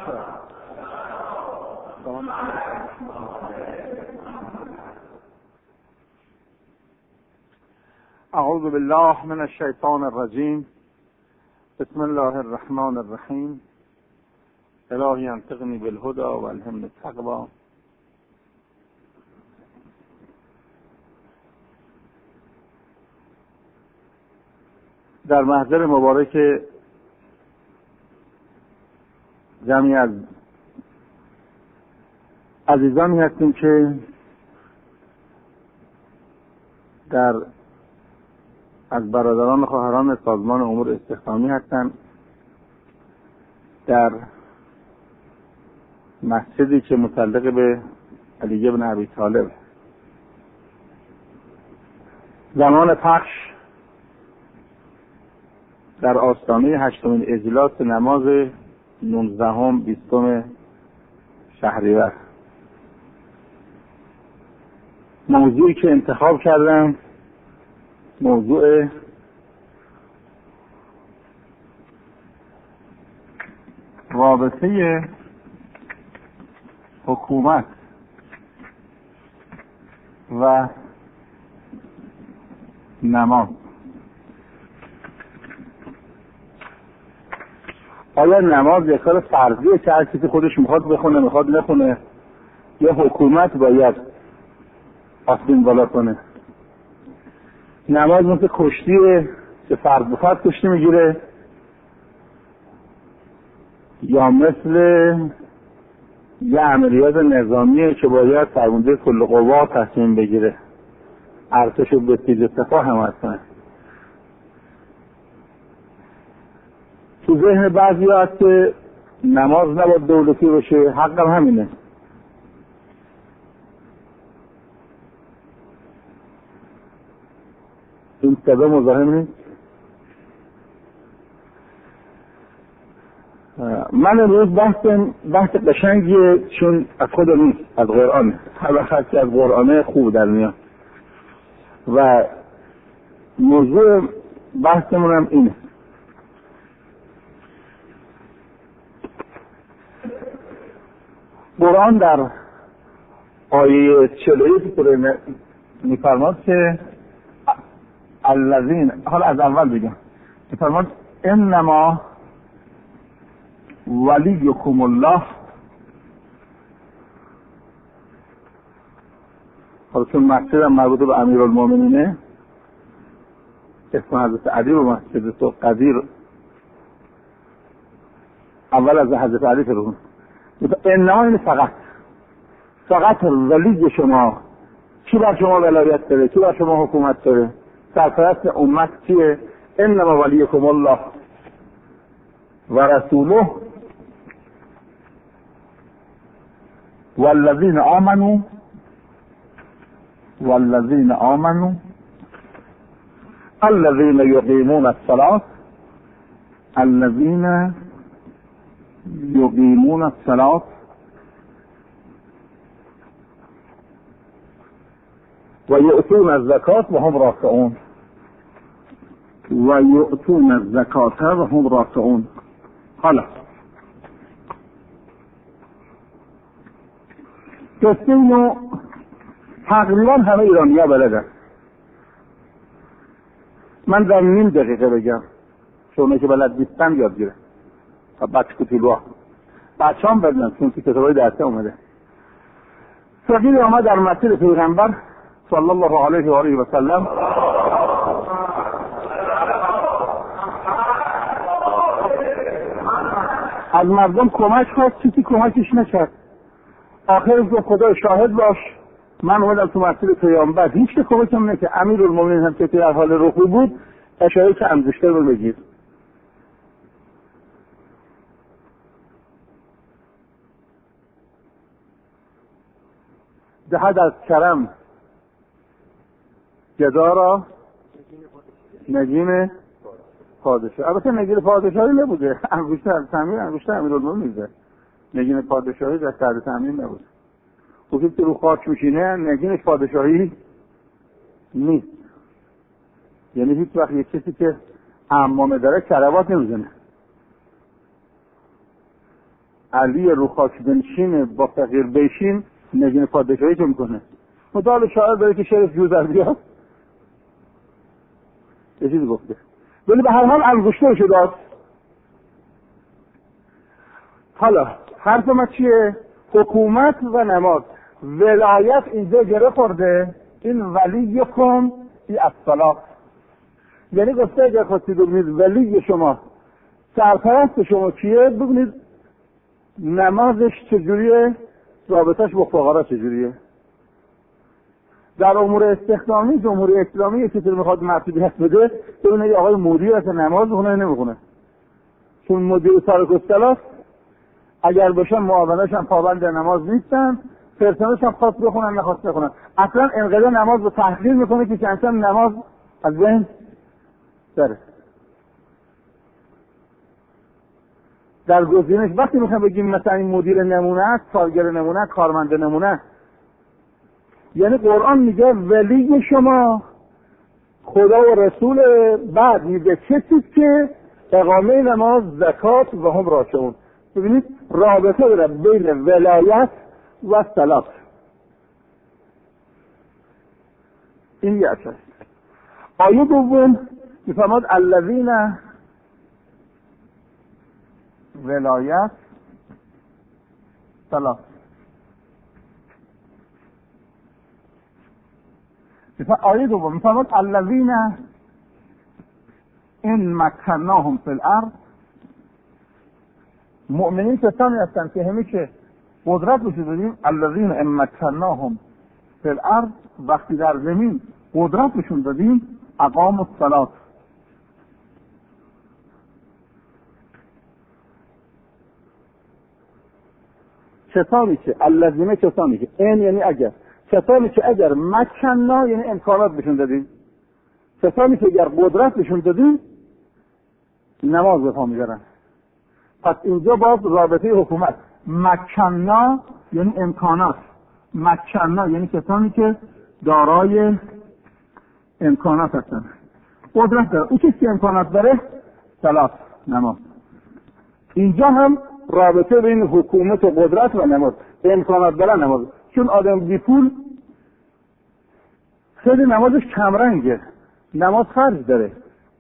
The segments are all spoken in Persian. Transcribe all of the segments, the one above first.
اعوذ بالله من الشیطان الرجیم. بسم الله الرحمن الرحیم. الهی انطقنی بالهدى والهمنی التقوی. در محضر مبارک جمعی از عزیزانی هستیم که از برادران و خواهران سازمان امور استخدامی هستند در مسجدی که متعلق به علی بن ابی طالب. زمان پخش در آستانه 8 اجلاس نماز 19 شهریور. موضوعی که انتخاب کردم موضوع رابطه حکومت و نماز. آیا نماز یک کار فرضیه که هر کسی خودش میخواد بخونه میخواد نخونه، یا حکومت باید آستین بالا کنه؟ نماز مثل کشتیه که فرد به فرد کشتی میگیره، یا مثل یه عملیات نظامیه که باید فرمانده کل قوا تصمیم بگیره، ارتش و بسیج سپاه هم هستن؟ تو ذهن بعضی هست که نماز نباید دولتی باشه، حقم همینه. این سبب مزاحم نیست. من امروز بحث قشنگیه، چون از خود نیست، از قرآنه. هر خطی از قرآنه خوب در میاد و موضوع بحثمون هم اینه. قرآن در آیه 41 سوره میفرماد که الذین، حالا از اول بگم، میفرماد انما ولیکم الله. حالا چون مسجد هم مربوط به امیرالمومنینه، اسم حضرت علی و مسجد تو قدیر اول از حضرت علی فرمود. انما این فقط ولی شما، کی بر شما ولایت داره، کی بر شما حکومت داره، سرپرست امت کیه؟ انما ولیکم الله و رسوله والذین آمنوا الذین یقیمون الصلاة و یؤتون الزکات و هم راکعون. حالا قصه اینو تقریبا همه ایرانی‌ها بلدن. من در نیم دقیقه بگم، چون که بلد نیستن یاد گیره و بچه هم بدنم، چون که کتابای درسه اومده. فقیر آمد در مسجد پیغمبر صلی الله علیه و آله و سلم، از مردم کمک خواست، کسی کمکش نکرد. آخر گفت خدا شاهد باش، من اومدم تو مسجد پیامبر، هیچ که کمکم نکرد. امیرالمومنین هم که در حال رکوع بود اشاره که انگشتر رو بگیر. دهد از کرم گدا را نگین پادشاه. البته نگین پادشاهی نبوده، انگشتر امیرالمومنین میده. نگین پادشاهی در سر تامین نبوده. وقتی که رو خاک میشینه نگینش پادشاهی نیست. یعنی هیچ وقت یک کسی که عمامه داره کراوات نمیزنه. علی رو خاک بنشین با فقیر بشین نگین پادشاهی چه میکنه؟ مطال شاعر داره که شعرش جور در بیاد یه چیزی گفته، ولی به هر حال انگشتر شده. حالا حرف ما چیه؟ حکومت و نماز. ولایت اینجا گره خورده، این ولیکم ای الصلاة، یعنی گفته اگر خواستید ببینید ولی شما سرپرست شما کیه، ببینید نمازش چجوریه، رابطش با فقرا چجوریه. در امور استخدامی جمهوری اسلامی که میخواد مسئولیت بده، ببینید آقای مودی اصلا نماز میخونه نمیخونه، چون مدیر تارک الصلاة اگر باشن معاونش هم پابند نماز نیستن، پرسنلش هم خواست بخونن نخواست بخونن. اصلا انقدر نماز رو تحقیر میکنه که چندتا نماز از بین داره. در گزینش وقتی میخوایم بگیم مثلا این مدیر نمونه است، کارگر نمونه، کارمند نمونه، یعنی قرآن میگه ولی شما خدا و رسول، بعد میگه کسی که اقامه نماز، زکات و هم راکعون. ببینید رابطه داره بین ولایت و صلاة. این یه اصل. آیه دوم میفرماد الذین ولایت صلاة. آیه دوم میفرماد الذین ان مکناهم فی الارض، مؤمنین کسانی هستند که همیشه قدرت بشه دادیم. الذین ان مکناهم فی الارض، وقتی در زمین قدرت بشون دادیم، اقاموا الصلاة، کسانی که الذین، کسانی که این یعنی اگر، کسانی که اگر مکنا یعنی امکانات بشون دادیم، کسانی که اگر قدرت بشون دادیم نماز به پا میذارن. پس اینجا باز رابطه حکومت، مکنا یعنی امکانات، مکنا یعنی کسانی که دارای امکانات هستن، قدرت داره. اون کسی که امکانات داره صلاة، نماز. اینجا هم رابطه بین حکومت و قدرت و نماز، امکانات داره نماز. چون آدم بی پول خیلی نمازش کمرنگه، نماز خرج داره.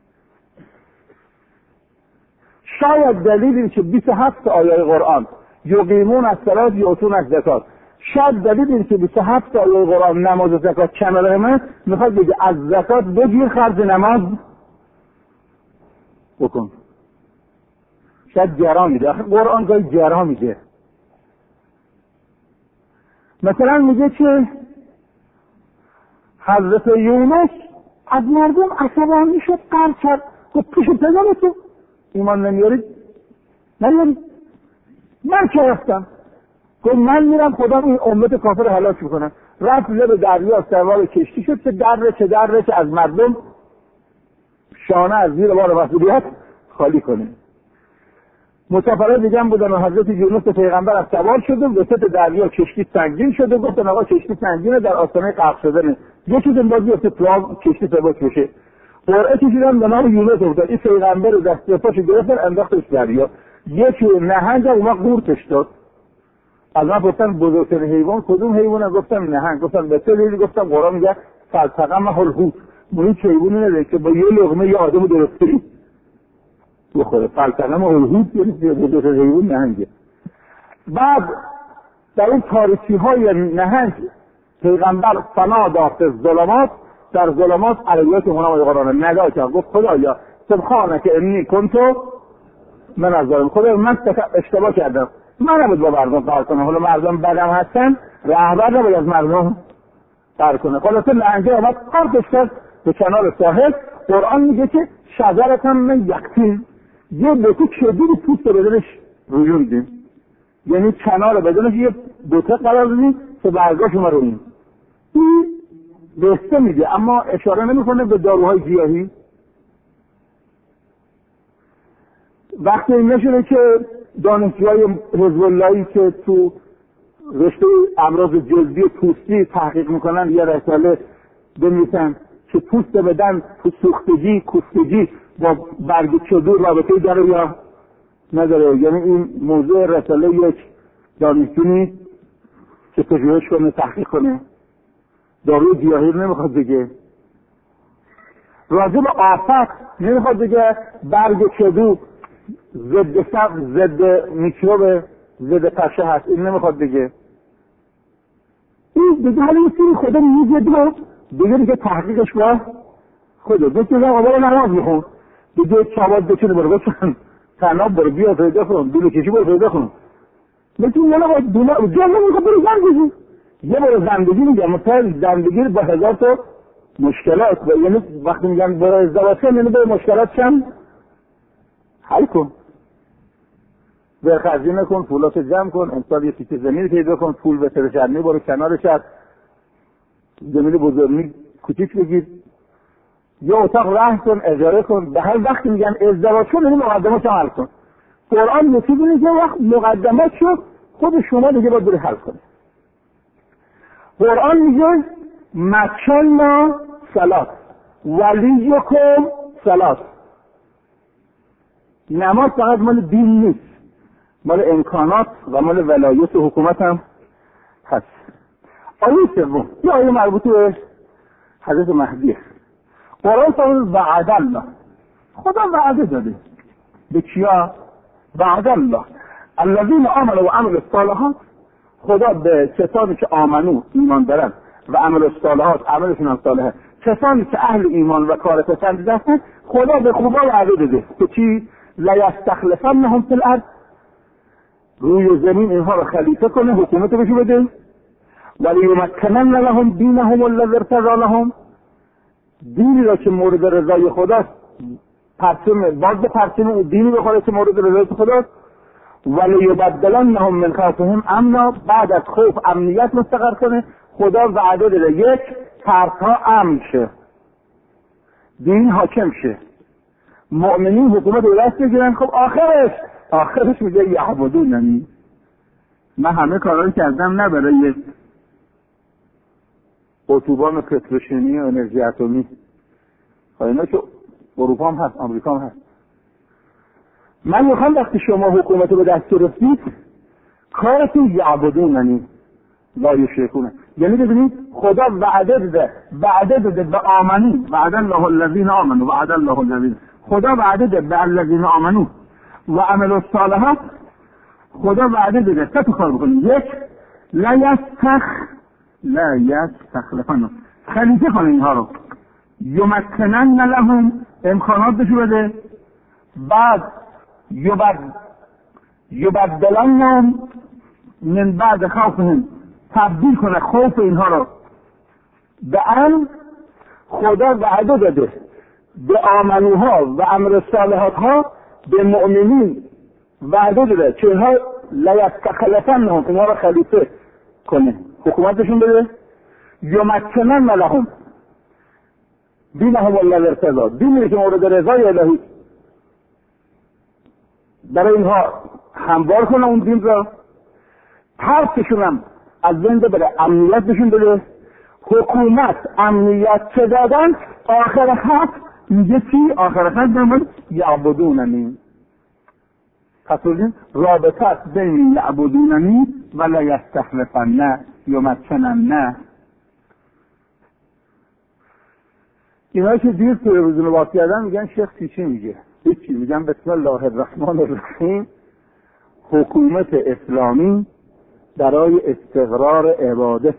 شاید دلیل این که 27 آیه قرآن یقیمون الصلاة یؤتون الزکات، شاید دلیل این که 27 آیه قرآن نماز و زکات کنار همه، میخواد بگه از زکات بگیر خرج نماز بکن. شاید گرام میده، قرآن گاهی گرام میده. مثلا میگه که حضرت یونس از مردم عصبانی شد، قهر کرد، گفت پیش پدر تو ایمان نمیارید؟ نمیارید؟ من که رفتم، گفت من میرم خدا این امت کافر هلاک میکنم. رفت لب دریا سوار کشتی شد که دره که از مردم شانه از زیر بار مسئولیت خالی کنه. مسافرای دیگه هم بودن و حضرت یونس پیغمبر از سوار شده، وسط دریا کشتی سنگین شده، گفتن آقا کشتی سنگینه، در آستانه غرق شدنه، یه چیز اندازی افته تو کشتی سبک بشه. قرعه کشیدن به نام یونس افتاد، این پیغمبر رو دست پاشو گرفتن انداختش دریا. یکی نهنگ اونا قورتش داد. از من گفتن بزرگترین حیوان کدوم حیوانه؟ گفتم نهنگ. گفتم به چه دلیل؟ گفتم قرآن میگه فالتقمه الحوت، اون حیوانی نداره که با یه لقمه یه آدمو درست کنی بخوره. فالتقمه الحوت یعنی بزرگترین حیوان نهنگه. بعد در این تاریکی های نهنگ پیغمبر فنادی فی الظلمات، در ظلمات علیات منام قرآن ندا کرد، گفت خدایا سبحانک انی کنت من الظالمین، خدا من اشتباه کردم، من نباید با مردم کار کنم، حالا مردم بدم هستن، رهبر نباید از مردم کار کنه. خلاصه لنگه آمد کارش کرد به کنار ساحل. قرآن میگه که شجرة من یقطین، یه بوته کدوی پوست بدنش رویوندیم، یعنی کنار بدنش یه بوته قرار دادیم که برگاش ما روییم. این بسته میگه اما اشاره نمیکنه به داروهای گیاهی. وقتی این نشونه که دانشجوهای حزب اللهی که تو رشته امراض جلدی پوستی تحقیق میکنن یه رساله بنویسن که پوست بدن، سوختگی، کوفتگی با برگ کدو رابطه داره یا نداره. یعنی این موضوع رساله یک دانشجو نیست که پژوهش کنه، تحقیق کنه. داروی گیاهی نمیخواد بگه. راجع به آفت نمیخواد بگه برگ کدو ضد سبز، ضد میکروب، ضد پشه هست. این نمیخواد بگه. این دیگه حالا یه سری خدا میگه دیگه تحقیقش با خدا. بکنه آقا نماز میخون، دیگه چابات بچونه برو بچون تناب برو بیا پیدا کن، دونه کشی برو پیدا کن. بچون یه نگاه دونه جمعه میخواد برو زندگی. یه برو زندگی میگم مثلا زندگی با 1000 تا مشکلات. یعنی وقتی میگن برای ازدواج کن یعنی به مشکلات چند حل کن. برخزی نکن، پولات جمع کن، امسال یه تیکه زمین پیدا کن، پول به سرشرمی برو کنارش هست، زمین بزرگی کوچیک بگیر، یه اتاق رهن کن، اجاره کن. به هر وقتی میگن ازدواج کن یعنی مقدمات حل کن. قرآن یکی بینه که وقت مقدمات شد خود شما دیگه باید بری حل کنید. قرآن میگه مکنا صلات ولیکم صلات. نماز فقط مال دین نیست، مال امکانات و مال ولایت و حکومت هم هست. آیه سوم یه آیه مربوط به حضرت مهدی. قرآن فرمود وعد الله. خدا وعده داده به کیا؟ وعد الله الذین آمنوا و عملوا الصالحات. خدا به کسانی که آمنو ایمان دارن و عمل الصالحات عملشون هم صالحه، کسانی که اهل ایمان و کار پسندیده هستن، خدا به خوبا وعده داده که چی؟ لیستخلفنهم فی الارض. روی زمین اینها رو خلیفه کنه، حکومت بهشون بده. ولیمکنن لهم دینهم الذی ارتضی لهم. دینی را که مورد رضای خداست باز به پرچم دینی بخوره که مورد رضای خداست. ولیبدلنهم من خوفهم امنا. بعد از خوف امنیت مستقر کنه. خدا وعده داده یک ترسها امن شه، دین حاکم شه، مؤمنین حکومت رو دست بگیرن. خب آخرش میگه یعبدوننی. من همه کارا کردم نه برای اتوبان پتروشیمی و انرژی اتمی. اینا که اروپا هم هست، آمریکا هم هست. من میخوام وقتی شما حکومت رو به دست گرفتید کارتون یعبدوننی لا یشرکون. یعنی ببینید خدا وعده داده به آمنی. وعد الله الذین آمنوا وعد الله الذین. خدا وعده داده به الذین آمنوا و عملوا الصالحات. خدا وعده داده تا کار بکنید. یک لا یستخلفن، خلیفه کنه اینها رو. یمکنن لهم، امکانات بهشون بده. بعد یبدلنهم من بعد خوفهم، تبدیل کنه خوف اینها رو به امن. خدا وعده داده به آمنوها و عمل صالحات ها، به مؤمنین وعده داده که اینها لیستخلفنهم، اینها رو خلیفه کنه، حکومتشون بده. یمکنن لهم دینهم الذی ارتضی، دینی که مورد رضای الهی، برای اینها هموار کنه اون دین را. ترسشون هم از بین بره، امنیت بهشون بده. حکومت امنیت چه دادن؟ آخر خط میگه چی؟ آخر خط نمید یعبدوننی. پس بودین رابطه بین یعبدوننی و لا یستخلفن یمکنن. اینایی که دیر توی روزونه باز کردن میگن شیخ چی میگه؟ هیچی. میگن بسم الله الرحمن الرحیم. حکومت اسلامی برای استقرار عبادت.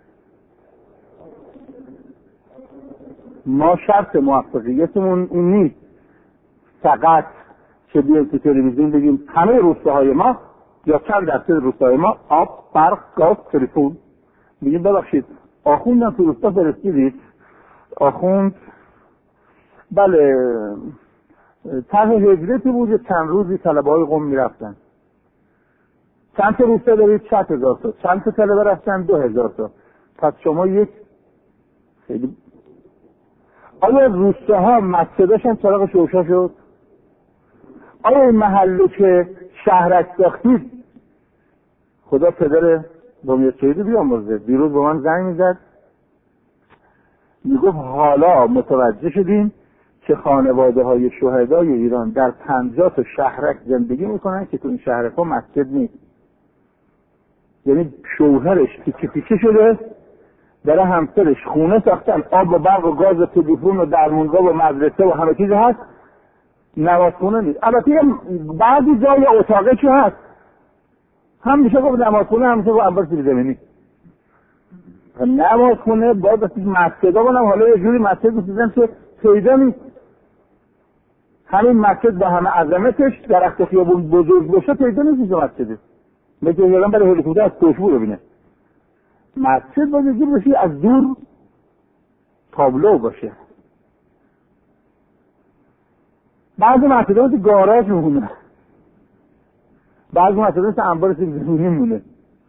ما شرط موفقیتمون این نیست فقط که بیایم تو تلویزیون بگیم همه روستاهای ما یا چند درصد روستاهای ما آب، برق، گاز، تلفن. میگیم ببخشید آخوندم تو روستا فرستیدید، آخوند بله طرح هجرتی بود، چند روزی طلبه های قم میرفتن. چند تا روستا دارید؟ 6,000 تا. چند تا طلبه رفتن؟ 2,000 تا. پس شما یک خیلی. آیا روستاها مسجدشون چراغ شوشا شد؟ آیا این محله که شهرک ساختید، خدا پدر بامیر سیدی بیامرزه دیروز با من زنگ میزد میگفت حالا متوجه شدیم که خانواده های شهدای ایران در 50 تا شهرک زندگی میکنن که تو این شهرک ها مسجد نیست. یعنی شوهرش پیچه پیچه شده، برای همسرش خونه ساختن، آب و برق و گاز و تلفن و درمونگاه و مدرسه و همه چیز هست، نمازخونه نیست. البته بعضی جای اتاقه چه هست، هم میشه گفت نمازخونه، هم میشه گفت انبار سیب زمینی. نمازخونه باید بسید مسجد ها بانم، حالا یه جوری مسجد بسیدن که پیدا نیست. همین مسجد با همه عظمتش درخت خیابون بزرگ باشه پیدا نیست که مسجده. مثل یادم برای هلیکوپتر از کوشبو رو بینه. مسجد باید یه باشی از دور تابلو باشه. بعضی مسجد ها گاراژ میمونه، بعضی مسجد ها انبار سیب زمینی میمونه.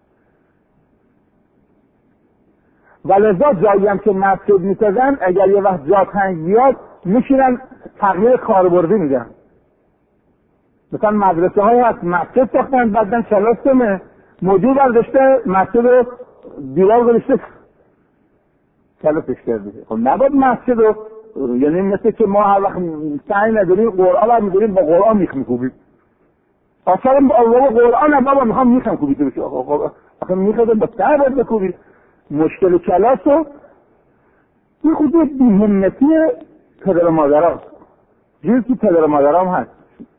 و لذا جایی هم که مسجد میسازن اگر یه وقت جا تنگ بیاد میشینن تغییر کاربردی میدن. مثلا مدرسه های هست مسجد ساختن، بعدن کلاسمه مدیر برداشته مسجد رو دیوار گذاشته کلاسش کرده. خب نباید مسجد رو، یعنی مثل که ما هر وقت سعی نداریم قرآن رو میداریم با قرآن میخ میکوبیم. اصلا با قرآن هم بابا میخوام میخم کوبیده بشه. آخه میخواد با سر باید بکوبید. مشکل کلاس رو این خود بی‌همتی پدر و مادران جوری که پدر و مادران هست.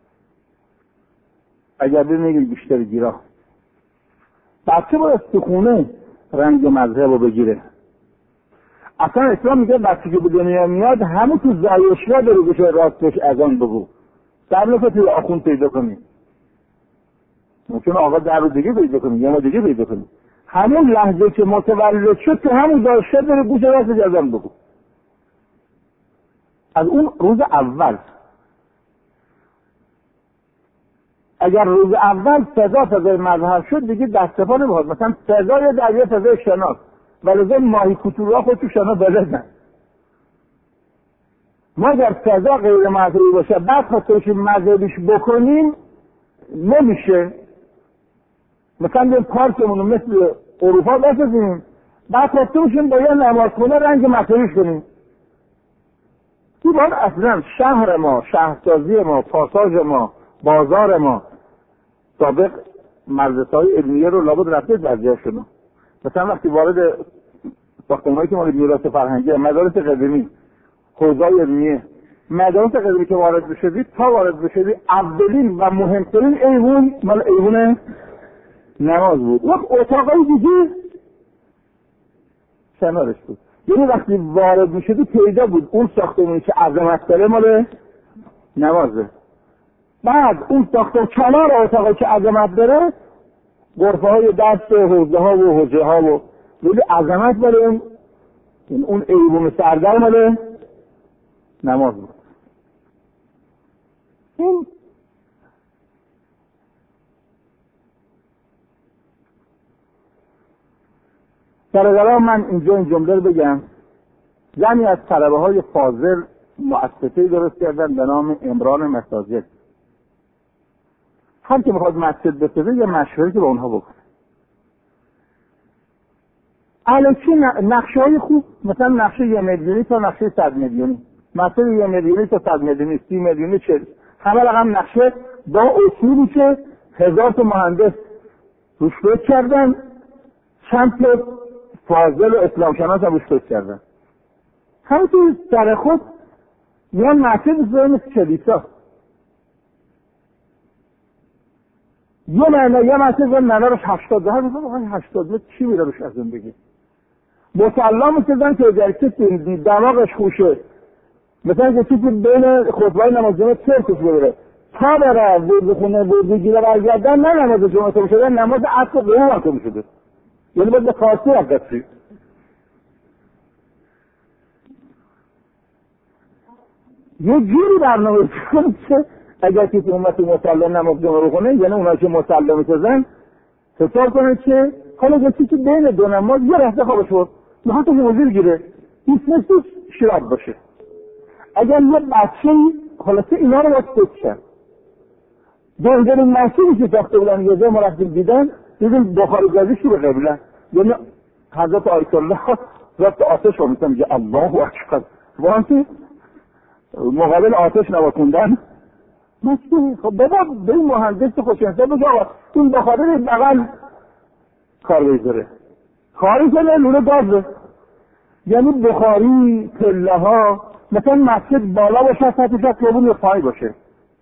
اگر بمیگیم بیشتر گیرا بچه باید تو خونه رنگ مذهب رو بگیره. اصلا اسلام میگه بچه که به دنیا میاد همون تو زایشگاه داره بشه راستش اذان بگو، در نفت توی آخون پیدا کنی، ممکن آقا در رو دیگه پیدا کنی یا ما دیگه پیدا کنی. همون لحظه که متولد شد تو همون داشته داره گوش راستش اذان بگو. از اون روز اول اگر روز اول فضای مذهب شد دیگه دستفا نمیخواد. مثلا فضای دریا فضای شناس ولی ماهی کوتورا خود تو شنا بلدن. ما اگر فضا غیر مذهبی باشه بعد خواستش مذهبیش بکنیم نمیشه. مثلا یه پارکمونو مثل اروپا بسازیم بعد خواستمشون با یه نمازخونه رنگ مذهبیش کنیم. این باید اصلا شهر ما، شهرسازی ما، پاساژ ما، بازار ما سابق مدرسه‌های علمیه رو لابد رفتید بعضی‌هاشون. مثلا وقتی وارد ساختمان‌هایی که مال میراث فرهنگی، مدارس قدیمی، حوزه‌های علمیه، مدارس قدیمی که وارد بشید تا وارد بشید اولین و مهمترین ایوون مال ایوون نماز بود. وقت اتاقای دیگه کنارش بود. یعنی وقتی وارد میشدی پیدا بود اون ساختمانی که عظمت داره مال نمازه. بعد اون ساختمان کنار اتاقی که عظمت داره غرفه های دست و حوزه ها و حجره ها و ولی عظمت برای اون ایوون سردر مال نماز بود. این برادران من اینجا این جمله رو بگم. زنی از طلبه های فاضل مؤسسه‌ای درست کردن به نام عمران مساجد. هر که میخواد مسجد بسازه یه مشوره که با اونها بکنه. الکی نقشه های خوب، مثلا نقشه 1 میلیونی تا نقشه 100 میلیونی، مسجد 1 میلیونی تا 100 میلیونی، 30 میلیونی، 40، همه رقم نقشه با اصولی که 1000 تا مهندس روش فکر کردن، چند تا فاضل و اسلام شناس هم روش فکر کردن. همینطور سر خود میان مسجد بسازن مثل کلیسا. یه مسجد منارش 80 ده مثلا 80 متر چی میره روش از زندگی. مصلا میسازن که اگر کسی دماغش خوشه مثلا کسی که بین خطبه نماز جمعه چرکش ببره تا بره ورد خونه ورد گیره برگردن نه نماز جمعه تو شده، نماز عصر قیام هم تو شده. یعنی باید به خاصی هم دستی. یه جوری برنامه کنید که اگر کسی امت مسلم نماز جمعه رو کنه، یعنی اونایی که مسلم میسازن حساب کنه که حالا کسی که بین دو نماز یه رفته خوابش بود میخواد تو موضوع گیره این مثل شراب باشه. اگر یه بچه خلاصه اینا رو باید فکر کرد. دنگرین مسیحی که ساخته بودن یه جا ما رفتیم دیدیم بخاری گازی شروع قبلن، یعنی حضرت آیت الله رفت آتش رو میتونم میگه الله اکبر وانتی مقابل آتش نواکوندن مسئول. خب بابا به این مهندس خوشنسه بگه آقا این بخاطر بغل کار بگذاره، کاری کنه لونه گازه، یعنی بخاری پله ها مثلا مسجد بالا باشه سطحش از خیابون یا پای باشه،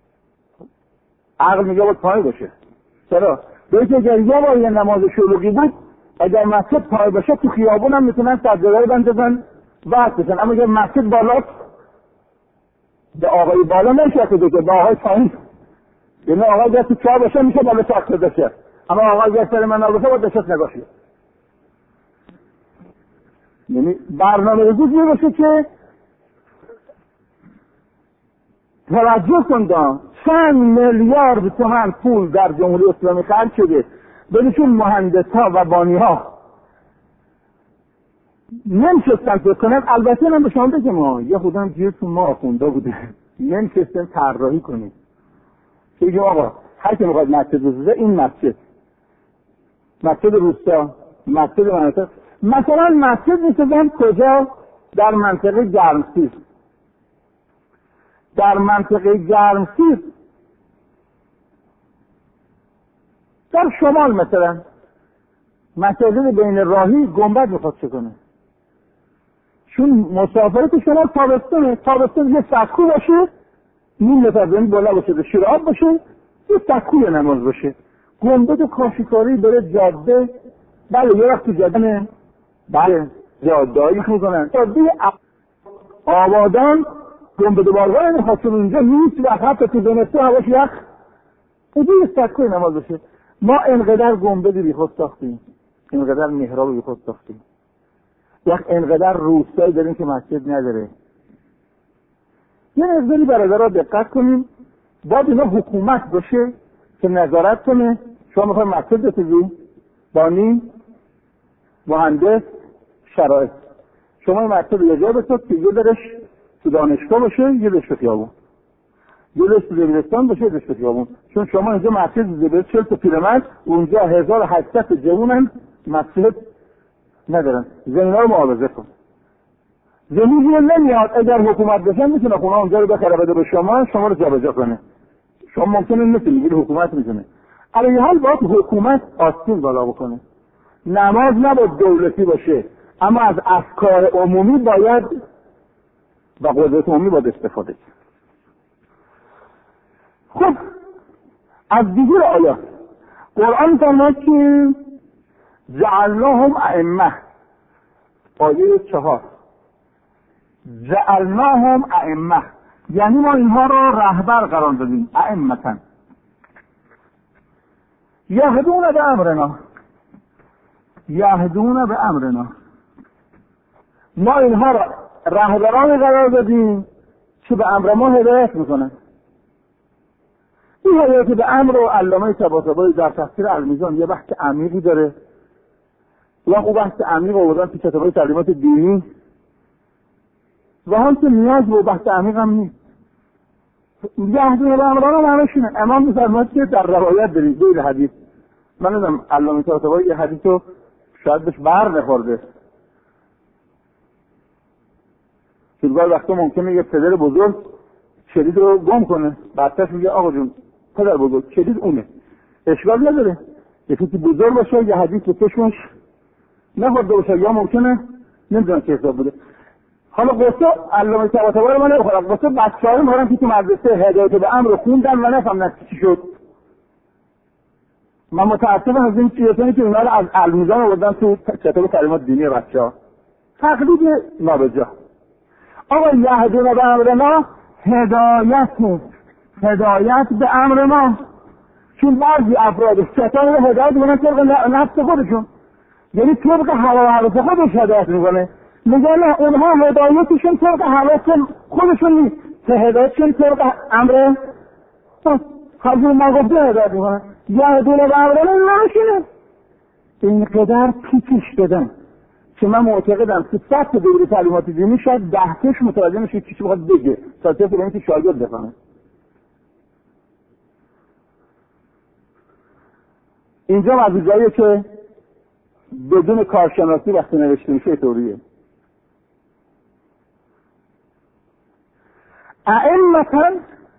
عقل میگه باید پای باشه. چرا؟ بهش اگر یه بار یه نماز شلوغی بود اگر مسجد پای باشه تو خیابون هم میتونن سجاده رو بندازن وقت بشن، اما اگر مسجد بالا به آقای بالا نمیشه که به آقای پایین، یعنی آقای اگر تو چهار باشه میشه بالا ساخته بشه، اما آقای اگر سر من باشه باید بشت نگاشه. یعنی برنامه ریزی باشه که توجه کن چند میلیارد تومان پول در جمهوری اسلامی خرج شده بهشون مهندس ها و بانی ها نمیشستن فکر کنن. البته من به شما بگم یه خودم جیرتون ما آخونده بوده نمیشستن طراحی کنید که بگم آقا هر که میخواد مسجد بسازه این مسجد روستا، مسجد مناطق، مثلا مسجد میسازن کجا؟ در منطقه گرمسیر. در منطقه گرمسیر در شمال مثلا مساجد بین راهی گنبد میخواد چه کنه؟ چون مسافرت شمال تابستون یه سکو باشه، نیم متر زمین بالا باشه، شیر آب باشه، یه سکوی نماز باشه، گنبد کاشیکاری بره جاده. بله یه وقت تو جاده بله جاده‌ای میکنن، جاده آبادان گنبد بارگاه نمیخواد چون اونجا نیست و حتی تو دونسته هواش یخ، اونجا یه سکوی نماز باشه. ما انقدر گنبد بی خود ساختیم، انقدر محراب بی خود ساختیم، انقدر روستایی داریم که مسجد نداره. یه نظری برادرها دقت کنیم، باید اینا حکومت باشه که نظارت کنه. شما میخوای مسجد بسازی، بانی، مهندس، شرایط، شما این مسجد یه جا بساز که یه درش تو دانشگاه باشه، یه درش تو خیابون، یه درش تو دبیرستان باشه، یه درش تو خیابون. چون شما اینجا مسجد زبر 40 تا پیرمرد، اونجا 1800 جوونن مسجد ندارن. زمینا رو معاوضه کن. زمین رو نمیاد اگر حکومت بشن میتونه خونه اونجا رو بخره بده به شما رو جابجا کنه. شما ممکنه نمیتونید، حکومت میتونه. علی حال باید حکومت آستین بالا بکنه. نماز نباید دولتی باشه، اما از افکار عمومی باید و قدرت عمومی باید استفاده کنه. خب از دیگر آیات قرآن فرمود که جعلناهم ائمه، آیه 4 جعلناهم ائمه یعنی ما اینها را رهبر قرار دادیم، ائمه یهدون به امرنا، یهدون به امرنا، ما اینها را رهبران قرار دادیم که به امر ما هدایت میکنن. این هدایت به امر و علامه طباطبایی در تفسیر المیزان یه بحث عمیقی داره و خوب بحث عمیق آوردن تو کتابای تعلیمات دینی و هم که نیاز به بحث عمیق هم نیست. یهدون به امرنا معنیشونه. امام می‌فرماید که در روایت دارید دو حدیث، من نمیدونم علامه طباطبایی یه حدیث رو شاید بهش بر نخورده، که گاهی وقتا ممکنه یه پدر بزرگ کلید رو گم کنه، بعدش میگه آقا جون پدر بزرگ کلید اونه، اشکال نداره. یکی که بزرگ باشه یه حدیث به چشمش نخورده باشه، یا ممکنه نمیدونم چه حساب بوده. حالا قصه علامه طباطبایی رو من نمیخورم، قصه بچه‌ها میخورم که تو مدرسه هدایت به امر رو خوندن و نفهمن چی شد. من متاسفم از این چیزایی که اونا رو از المیزان آوردن تو کتاب تعلیمات دینی بچه‌ها، تقلید نابجا. آقا یهدون به امرنا هدایت به امر ما، چون بعضی افراد شیطان رو هدایت میکنن طبق نفس خودشون، یعنی طبق هوا و هوس خودش هدایت میکنه. میگه نه اونها هدایتشون طبق هوس خودشون نیست، که هدایتشون طبق امر حضور ما گفته هدایت میکنن. یهدون به امرنا نمیشونه. اینقدر پیچش دادن که من معتقدم که سطح دوره تعلیمات دینی شاید 10 تاش متوجه نشه چی بخواد بگه تا طرف اینه که شاگرد بفهمه. اینجا از جاییه که بدون کارشناسی وقتی نوشته میشه طوریه. ائمتا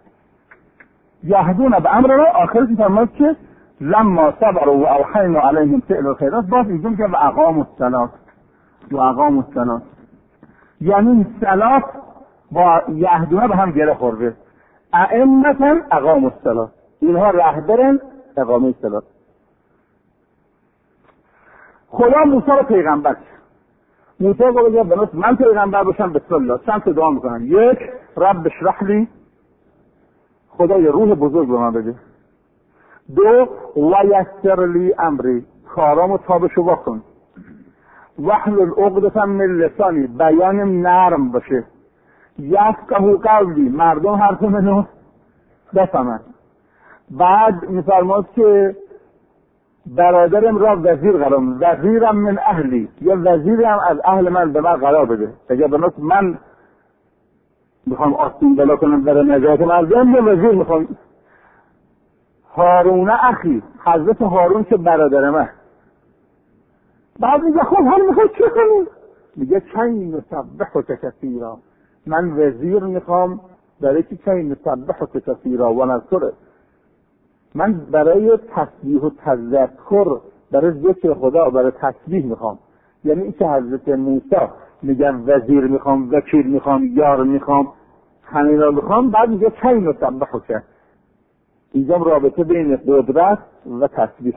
یهدون بامرنا، آخرش میفرماید که لما صبروا و اوحینا علیهم فعل الخیرات، باز اینجا که و اقاموا الصلاة، یعنی صلات با یهدون به هم گره خورده. ائمتا اقاموا الصلاة، اینها رهبرن اقامه صلات. خدا موسی رو پیغمبر کرد. موسی گفت من پیغمبر باشم بسم الله، چند تا دعا میکنم. یک، رب اشرح لی، خدای روح بزرگ به من بده. دو، و یسر لی امری، کارامو تابشو بکن. واحلل عقدة من لسانی، بیانم نرم باشه. یفقهوا قولی، مردم حرف منو بفهمن. بعد میفرماد که برادرم را وزیر قرار، وزیرم من اهلی، یا وزیرم از اهل من به من قرار بده. اگر بناس من میخوام آستین بلا کنم برای نجات مردم، یا وزیر میخوام. هارون اخی، حضرت هارون که برادر من. بعد میگه خب هم میخواد چه کنیم؟ میگه چین نسبحک کثیرا، من وزیر میخوام برای که چین نسبحک کثیرا و نذکره، من برای تسبیح و تذکر، برای ذکر خدا، برای تسبیح میخوام. یعنی این که حضرت موسی میگن وزیر میخوام، وکیل میخوام، یار میخوام، همین را میخوام، بعد میگه چین نسبحک. اینجا رابطه بین قدرت و تسبیح.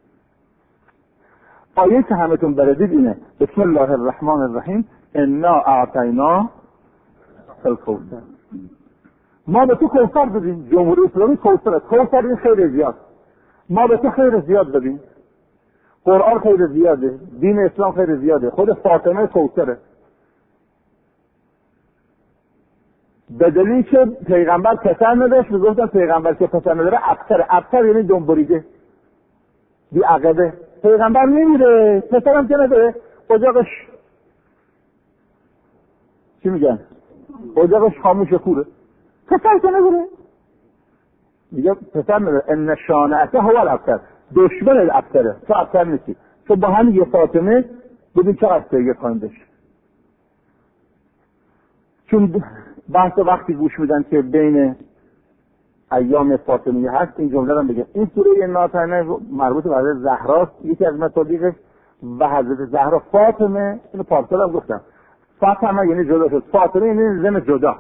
آیه که همتون بردید اینه، بسم الله الرحمن الرحیم، انا اعطینا الکوثر، ما به تو کوثر دادیم. جمهوری اسلامی کوثر این خیر زیاد، ما به تو خیر زیاد دادیم. قرآن خیر زیاده، دین اسلام خیر زیاده، خود فاطمه کوثره. به دلیل که پیغمبر پسر نداشت، میگفتن پیغمبر که پسر نداره ابتر یعنی دنبریده بی عقبه. پیغمبر نمیره، پسرم که نداره، اجاقش چی میگن؟ اجاقش خاموش کوره، پسر که نداره. میگه پسر نداره، ان شانئک هو الابتر، دشمن الابتره، تو ابتر نیستی. تو با هم یه فاطمه ببین چقدر سیگه خواهیم داشت. چون بحث وقتی گوش میدن که بین ایام فاطمیه هست، این جمله رو بگم. این سوره ناطقه مربوط به حضرت زهراست، یکی از مصادیقش، و حضرت زهرا فاطمه، اینو پارسال هم گفتم، فاطمه یعنی جدا شد، فاطمه یعنی زن جدا.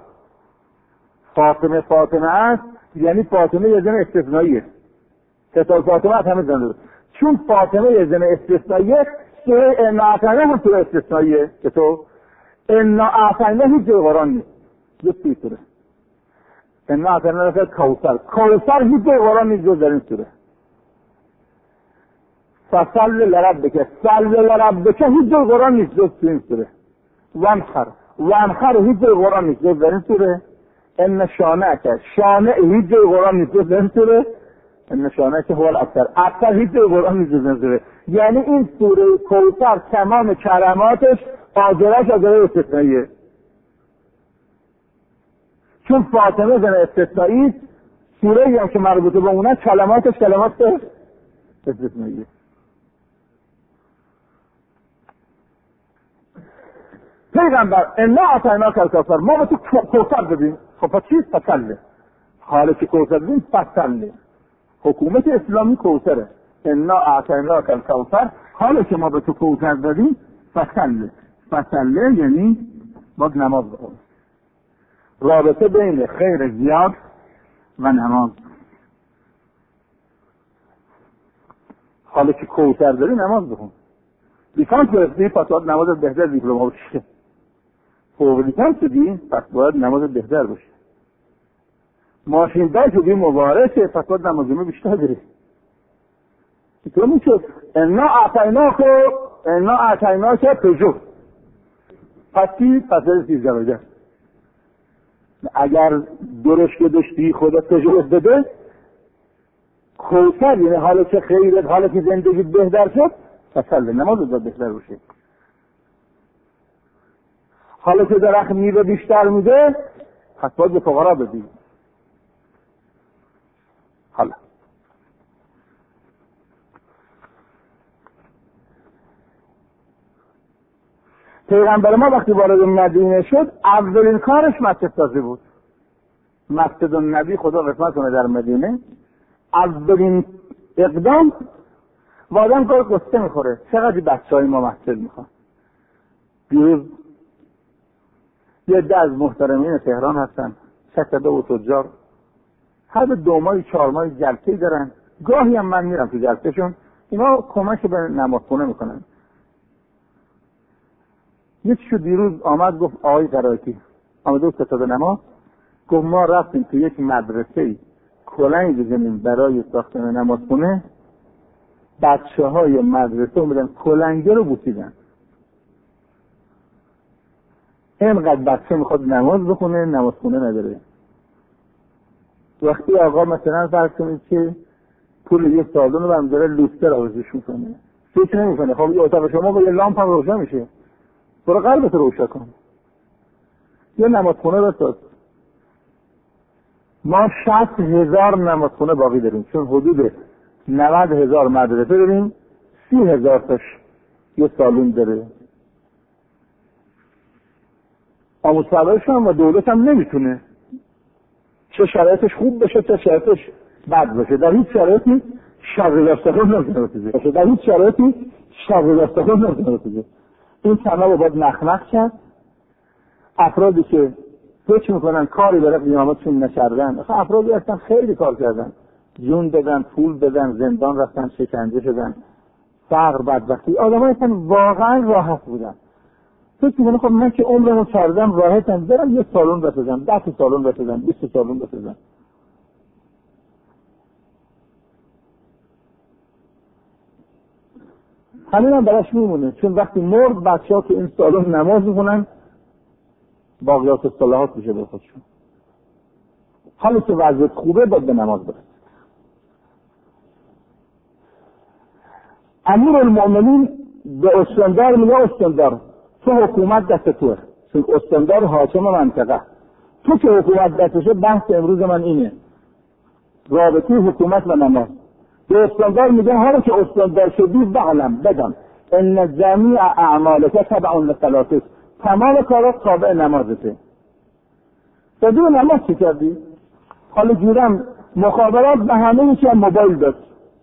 فاطمه است، یعنی فاطمه یه زن استثنائیه. کتاب فاطمه از همه زن داره. چون فاطمه یه زن استثنائیه، سوره ناطقه هم سوره استثنائیه که تو انا اعطیناه هیچ جای قرآن نیست، یه سوره انا اعطیناه کوثر هیچ جای قرآن نیست جز در این سوره. فصل لربک، صل لربک هیچ جای قرآن نیست جز در این سوره. وانخر هیچ جای قرآن نیست جز در این سوره. ان شانئک، شانع هیچ جای قرآن نیست جز در این سوره. ان شانئک هو الابتر هیچ جای قرآن نیست جز در این سوره. یعنی این سوره کوثر تمام کلماتش آجرش استثنائیه. چون فاطمه زن استثنایی، سوره هم که مربوطه به اونه کلماتش کلمات استثنائیه. پیغمبر انا اعطیناک الکوثر، ما به تو کوثر دادیم. خب پس چیست؟ فصله. حالا که کوثر دادیم فصله. حکومت اسلامی کوثره. انا اعطیناک الکوثر، حالا که ما به تو کوثر دادیم فصله یعنی باید نماز بخونیم. رابطه بین خیر زیاد و نماز. حالا که کوثر داری نماز بخون. لیسانس گرفتی پس باید نماز بهتر دیپلم باشه. فوق لیسانس شدی پس باید نماز بهتر باشه. ماشین دار شدی مبارکه پس باید نماز بیشتر بری. اینطور میشه انا اعطیناک پژو، پس چی؟ پس داری 13 بجه. اگر درش که داشتی خدا تجربه بده کوثر، یعنی حالا که خیرت، حالا که زندگی بهتر شد، فصل نماز باید بهتر باشه. حالا که درخت میوه بیشتر میده پس باید به فقرا بدی. حالا پیغمبر ما وقتی وارد مدینه شد اولین کارش مسجد سازی بود. مسجد النبی خدا قسمت کنه در مدینه، اولین اقدام و آدم کار قصه میخوره چقدر بچه‌های ما مسجد میخوان. دیروز یه عده از محترمین تهران هستن، شکده و تجار، هر 2 ماه 4 ماه جلسه‌ای دارن، گاهی هم من میرم تو جلسهشون، اینا کمک به نمازخونه میکنن. یکیشو دیروز آمد گفت آقای قرائتی آمده و ستاد نماز، گفت ما رفتیم تو یک مدرسه‌ای کلنگ بزنیم برای ساختن نمازخونه، بچه‌های مدرسه اومدن کلنگه رو بوسیدن. اینقدر بچه میخواد نماز بخونه، نمازخونه نداره. وقتی آقا مثلا فرض کنید که پول یک سالون رو برم داره لوستر آویزش میکنه، فکر نمیکنه خب یه اتاق شما با یه لامپ هم روشن میشه، برو قلبت روشن کن، یه نمازخونه بساز. ما 60,000 نمازخونه باقی داریم، چون حدود 90,000 مدرسه داریم، 30,000 تاش یه سالون داره. آموز پرورش هم و دولت هم نمیتونه چه شرایطش خوب بشه چه شرایطش بد بشه، در هیچ شرایطی شر دستخون نمیتونه باشه، در هیچ شرایطی شر دستخون نمیتونه باشه. این تنها رو باید نخنخ کرد. افرادی که فکر میکنن کاری برای قیامتشون نکردن، افرادی هستن خیلی کار کردن، جون دادن، پول دادن، زندان رفتن، شکنجه شدن، فقر، بدبختی، آدمایی هستن واقعا راحت بودن. فکر میکنه خب من که عمرمو کردم راحتم، برم یه سالون بسازم، 10 سالون بسازم، 20 سالون بسازم. همین هم براش میمونه، چون وقتی مرد بچه‌ها که این سالون نماز میخونن باقیات الصالحات میشه به خودشون. حالا که وضعیت خوبه باید به نماز برسید. امیر المؤمنین به استاندار میگه استاندار تو حکومت دست توه، چون استاندار حاکم منطقه، تو که حکومت دستشه. بحث امروز من اینه، رابطه حکومت و نماز. به استاندار میگه حالا که استاندار شدی بعلم بدان ان جمیع اعمالک تبع لصلاتک، تمام کارات تابع نمازته. بدون نماز چی کردی؟ حالا جورم مخابرات به همه میشه موبایل داد،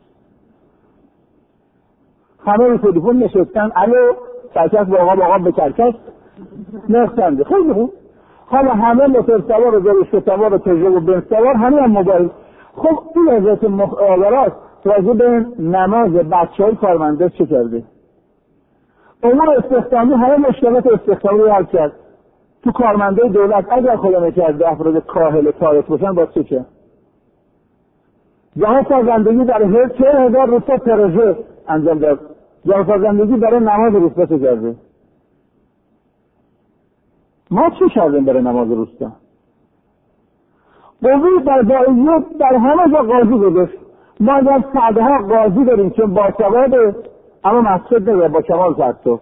همه رو تلفن نشستن، الو کرکس با آقا به کرکس نرسنده، خیلی خوب. حالا همه موتور سوار و زرشت سوار و تجربه و بنز سوار همه هم موبایل. خب این وضعیت مخابرات راجع به نماز بچه های کارمنده چه کرده؟ امور استخدامی همه مشکلات استخدامی رو حل کرد. تو کارمنده دولت اگر خدا نکرده افراد کاهل تارک باشن باید چه کرد؟ جهان سازندگی برای 40,000 روستا پروژه انجام داد، جهان سازندگی برای نماز روستا چه کرده؟ ما چه کردیم برای نماز روستا؟ قوی در دائیت در همه جا قاضی گذاشت. ما اگر صدها قاضی داریم که با سواد اما مسجد نگه با کمال تعصب،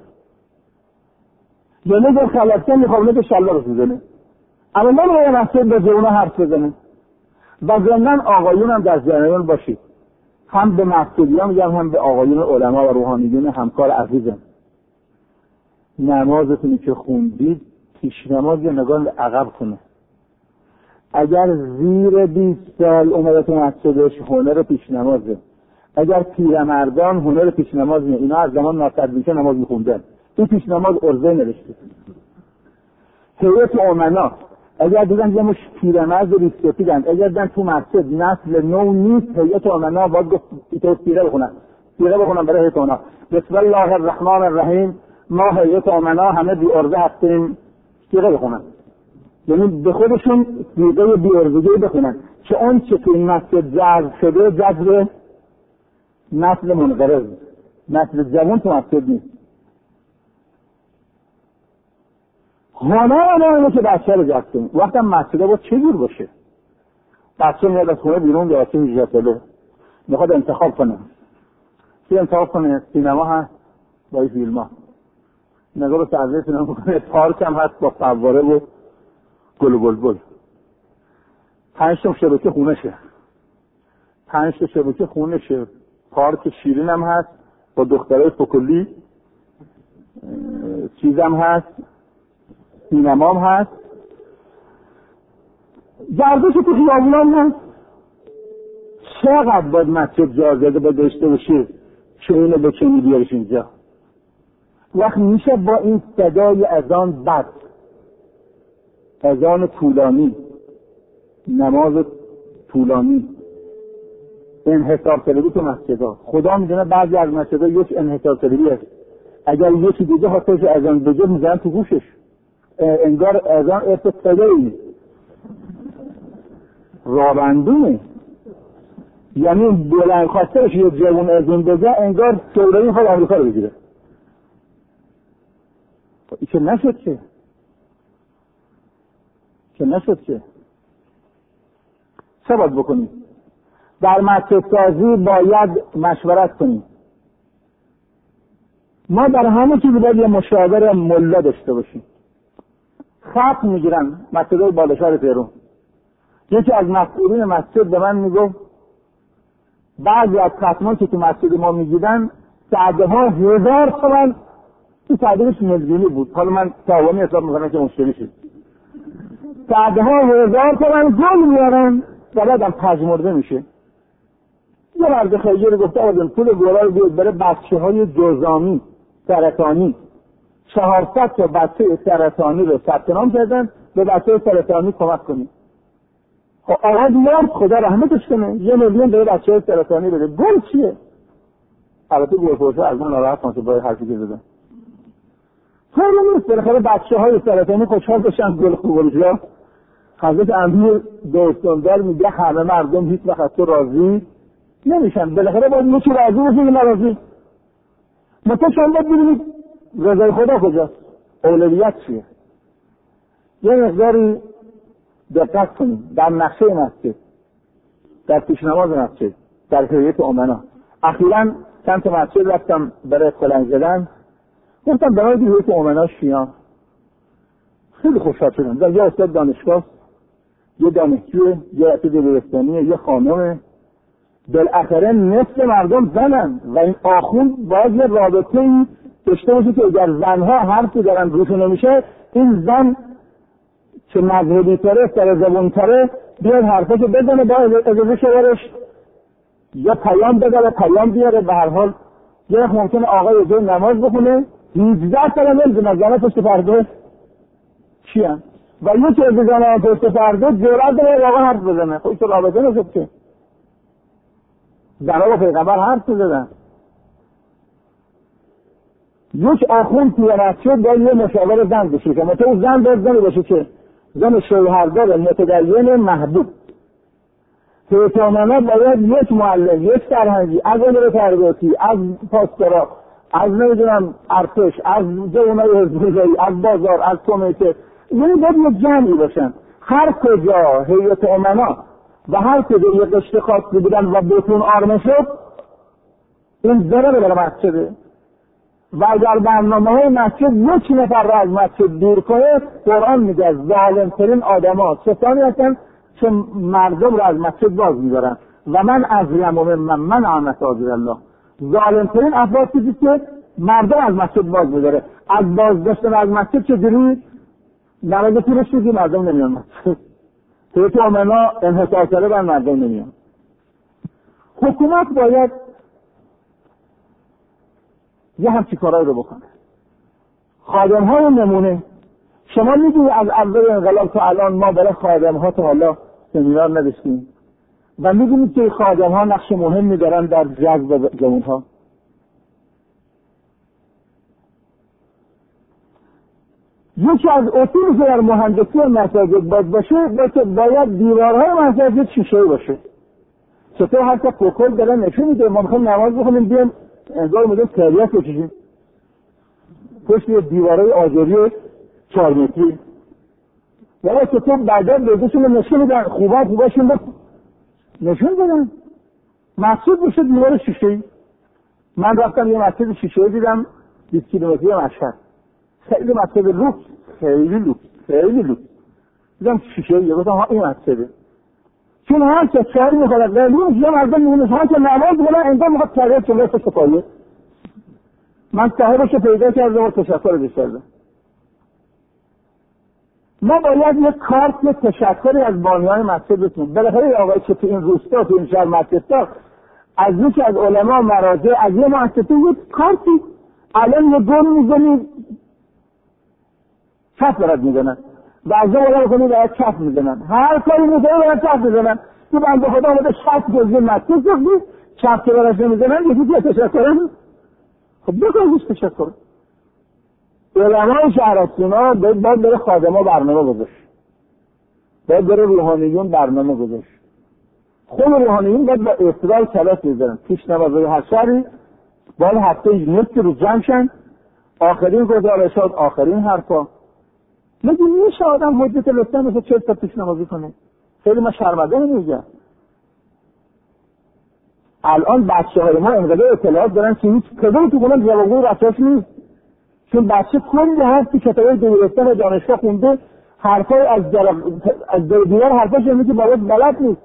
یعنی که خلقه میخوابونه که شلا رو بزنه، اما نمیره مسجد به جونه حرف بزنه. و ضمناً آقایون هم در جریان باشید، هم به مسجدیان میگم هم به آقایون علما و روحانیون همکار عزیزم، نمازتونی که خوندید پیش نماز یا نگاه به عقب کنه. اگر زیر 20 سال اومده تو مسجدش هنر پیش نمازه، اگر پیرمردان هنر پیش نماز نه، اینا از زمان ناصرالدین نماز میخوندن، این پیش نماز ارزه نوشته. هیئت امنا اگر دیدن یه مش پیرمرد ریسکتیدن، اگر دیدن تو مسجد نسل نو نیست، هیئت امنا باید گفت تو پیره بخونن برای هیئت امنا. بسم الله الرحمن الرحیم، ما هیئت امنا همه بی ارزه هستیم، پیره بخونن. یعنی به خودشون دیگه بی ارزگی بخونن که اون چه تو این مسجد جذب شده جذب نسل منقرض، نسل جوان تو مسجد نیست. هنر ما اینه که بچه رو جذب کنیم. وقتا مسجده باید چه جور باشه؟ بچه میاد از خونه بیرون یا بچه 18 ساله میخواد انتخاب کنه، چی انتخاب کنه؟ سینما هست با این فیلم ها، نگاه رو تعذیه سینما کنه، پارک هم هست با فواره و گل و بلبل، 5 تا شبکه خونه شه، پارک شیرین هم هست با دخترای فکلی، چیزم هست، سینما هم هست. گردش تو خیابونان هست. چقدر باید مسجد جاذبه با داشته باشه که اینو بکنی بیارش اینجا؟ وقت میشه با این صدای اذان بد، اذان طولانی، نماز طولانی، انحصار طلبی تو مسجدها. خدا میدونه بعضی از مسجدها یک انحصار طلبی هست، اگر یکی دیگه حاطش اذان بگه میزنن تو گوشش، انگار اذان ارتفاعی رابندونه، یعنی بلند خواستهش یه جوان اذان بگه انگار دوره میخواد آمریکا رو بگیره. این که نشد که چه باید بکنیم؟ در مسجد سازی باید مشورت کنیم. ما در همه چیزی باید یه مشاور ملا داشته باشیم. خط میگیرن مسجدهای بالاشهر تهران. یکی از مسئولین مسجد به من میگفت بعضی از ختمان که تو مسجد ما میگیدن سعدها 1000 تومن، تو تعدیلش میلیونی بود. حالا من تعاونی حساب میکنم که مشکلی شد. سعدها 1000 تومن گل میارن و بعدم پژمرده میشه. یه مرد خیلی گفته آدم پول گولا رو بیاد بره بچه های جزامی سرطانی 400 تا بچه سرطانی رو ثبت نام کردن به بچه سرطانی کمک کنیم. خب آقاد مرد خدا رحمتش کنه 1 میلیون به بچه سرطانی بده. گل چیه؟ البته گل پرسه از من ناراحت کنه باید حرفی که زدن طور نیست. بالاخره بچه های سرطانی خوشحال بشن گل خوبرجا. حضرت امیر دوستاندار میگه همه مردم هیچ وقت تو راضی نمیشن، بالاخره باید یکی راضی باشه یکی ناراضی. مثلا شما باید ببینید رضای خدا کجاست، اولویت چیه. یه مقداری دقت کنید در نقشه مسجد، در پیش نماز مسجد، در هیئت امنا. اخیراً چند تا مسجد رفتم برای کلنگ زدن، گفتم برای هیئت امنا شیعان. خیلی خوشحال شدم. یه استاد دانشگاه، یه دانشجو، یه اساتید دبیرستانی، یه خانم، بالاخره نصف مردم زنن و این آخوند باید یه رابطه‌ای داشته باشه که اگر زنها حرفی دارن روشون نمیشه، این زن که مذهبی تره، سرزبون تره، بیاد حرفاشو بزنه با اجازه شوهرش، یا پیام بده پیام بیاره. به هر حال یه ممکنه آقای جای نماز بخونه 18 سال نمیدونه زنها پشت پرده چی هم و یکی از زنها پشت پرده جرأت داره واقعا حرف بزنه. خب این رابطه نشد که زنها با پیغمبر حرف زدن. یک آخوند توی مسجد باید یه مشاور زن بشه که مثلا زن باید زنی باشه که زن شوهردار متدین محبوب. هیئت امنا باید یک معلم، یک سرهنگی از امور تربیتی، از پاسدارا، از نمیدونم ارتش، از جوانای حزبی، از بازار، از کمیته، یعنی باید یک جمعی باشن. هر کجا هیئت امنا و هر کجا یه قشت خاصی بودن و بهتون آرمه شد، این ضرر برای مسجده. و اگر برنامه های مسجد یک نفر را از مسجد دور کنه، قرآن میگه ظالمترین آدم ها کسانی هستن که مردم را از مسجد باز میدارن و من اظلم من مساجد الله. ظالمترین افراد چیزی که مردم از مسجد باز میداره. از بازداشتن از مسجد چجوری؟ نماز پیرش که مردم نمیان مسجد. هیئت امنا انحصار کرده بر مردم نمیان. حکومت باید یه همچی کارایی رو بکنه. خادم های نمونه، شما میدونی از اول انقلاب تا الان ما برای خادم ها تا حالا سمینار نداشتیم و میدونید که خادم ها نقش مهمی دارن در جذب جوان ها. یکی از اصولی که در مهندسی مساجد باید دیوارهای مساجد شیشه‌ای باشه. چطور حتی فوکل دارن نشون میده ما میخوایم نماز بخونیم بیام انگار مدل تریاک بکشیم پشت یه دیوارهای آجری 4 متری، ولی چطور بعدا بهشون نشون میدن خوباشون نشون بدن. مسجد بشه دیوار شیشه‌ای. من رفتم یه مسجد شیشه‌ای دیدم 20 کیلومتری مشهد، خیلی مسجد لوکس، خیلی لوکس دیدم شیشه‌ای. گفتم ها این مسجده، چون هر که چهاری میخواد ولی یه مردم میونه ها که نماز بلند انگار میخواد چهاری چون رفت سپایه. من صاحبش پیدا کردم و تشکر ازش کردم. ما باید یک کارت تشکری از بانیان مسجد بکنیم. بالاخره آقای که تو این روستا تو این شهر مسجد از یکی از علما مراجع از یه مؤسسه یک کارتی الان یه گل میزنید چپ برد میزنن و از دو بلا بکنید باید چپ میزنن، هر کاری میزنید باید چپ میزنن. تو بنده خدا آمده 60 جزوی مسجد سختی چپ که برش نمیزنن یکی که تشکرن. خب بکنیش تشکر. علمای شهرستونا باید بره خادما برنامه گذاشت، باید بره روحانیون برنامه گذاشت. خود روحانیون باید با اصرار کلاس بزنن، پیش نمازهای حشری باید هفته نصف روز جمع شن، آخرین گزارشات آخرین حرفا. مگه میشه آدم مدت لطفا مثل 40 تا پیش نمازی کنه؟ خیلی من شرمنده نمیگم. الان بچه های ما انقدر اطلاعات دارن که هیچ کدوم تو کنن جوابگوی بچه‌اش نیست، چون بچه کلی هست که کتابای دبیرستان و دانشگاه خونده حرفای از دیوار حرفاش اینه که باید بلد نیست.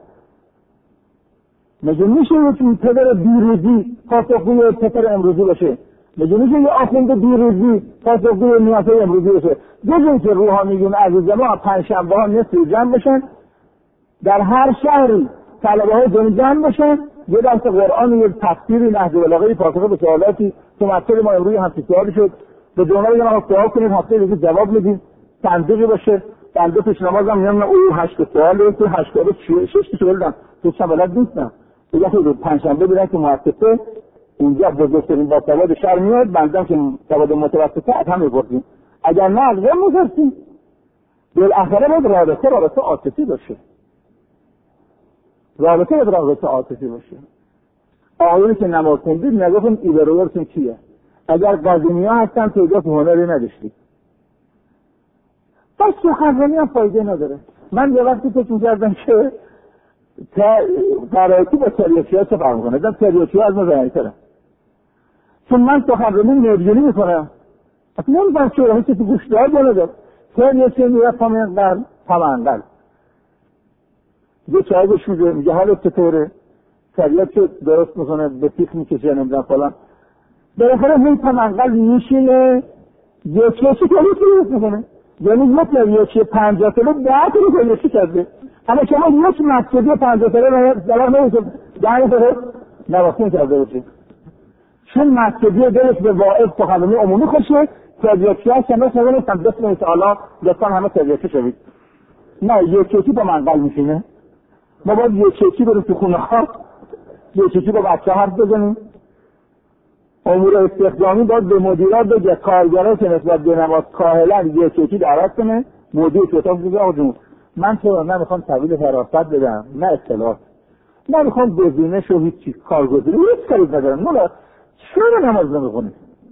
مگه میشه یک پدر دیروزی پاسخگوی پدر امروزی باشه؟ مگه میشه یه آخوند دیروزی پاسخگوی نیازهای امروزی باشه؟ جز اینکه روحانیون عزیز ما پنجشنبه ها نصف جمع بشن، در هر شهری طلبه های دنیا جمع بشن، یه درس قرآن و یه تفسیری نهج البلاغه پاسخ به سوالاتی تو مسجد ما امروز هم سوالی شد به جمله بگم آقا سوال کنید هفته دیگه جواب میدیم، صندوقی باشه. بنده پیش نمازم میگم او 8 سوال تو 86 سوال دادم تو چه بلد نیستم. دیگه تو پنجشنبه بیرن که مؤسسه اونجا بزرگترین با سواد شهر میاد، بندم که سواد متوسطه از هم می‌پرسیم، اگر نه از غیر می‌پرسیم. بالاخره باید رابطه عاطفی باشه، رابطه عاطفی باشه. آقایونی که نماز خوندید نگفتم ایبروورتون کیه؟ اگر قاضی‌ها هستن تو هنری نداشتید بس سخنرانی هم فایده نداره. من یه وقتی فکر می‌کردم که قرائتی با تریاکی ها چه فرق می‌کنه؟ دیدم تریاکی ها از ما ضعیف‌ترن، چون من سخنرانی نویجنی می‌کنم اصلا نمی‌دونم چرا هیچ تو گوش داد نداره. تریاکی میرفتم اینقدر تمنقل یه چای بهش میگه حالت چطوره؟ تریاکی درست می‌کنه به پیخ می‌کشه نمی‌دونم فلان. بالاخره هی تمنقل میشینه یکی درست می‌کنه، یعنی یک تریاکی 50 کیلو 10 کیلو تریاکی کرده. اما شما یک مسجدی 50 کیلو دلار نمیشه 10 کیلو نواخته کرده باشه، چون مسجدی دلش به واعظ سخنرانی عمومی خوشه. تریاکی ها شما نمی‌تونن بسم الله تعالی لطفا همه تریاکی شوید، نه یکی با منقل میشینه. ما باید یکی بریم تو خونه ها یکی با بچه حرف بزنیم. امور استخدامی باید به مدیرات بگه کارگرها که نسبت به نماز کاهلا یکی دعوت کنه. مدیر کتاب میگه آقا جون من تو نمیخوام تحویل فراست بدم، نه اطلاعات، نمیخوام گزینش و هیچ چیز کارگزینی هیچ کاری ندارم. مولا چرا نماز نمیخونی؟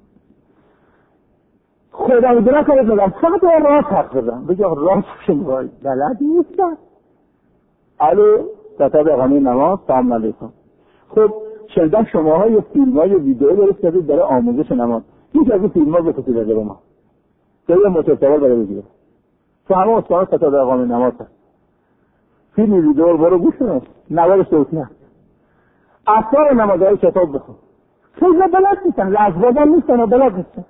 خدا میدونه کارت ندارم، فقط راست حرف بزن. بگه راست شما بلد نیستم. الو کتاب اقامه نماز سلام علیکم. خب شنیدم شماها یه فیلم‌ها یه ویدیو درست کردید برای آموزش نماز. یکی از این فیلم‌ها بفرستید برای ما. یه متصور برای بگیرم. تو همه استان کتاب اقامه نماز هست. فیلم ویدیو برو گوش کن. نوار صوتی هست. اثر نمازهای کتاب بخون. خیلی بلد نیستن، لازم نیستن و بلد نیستن.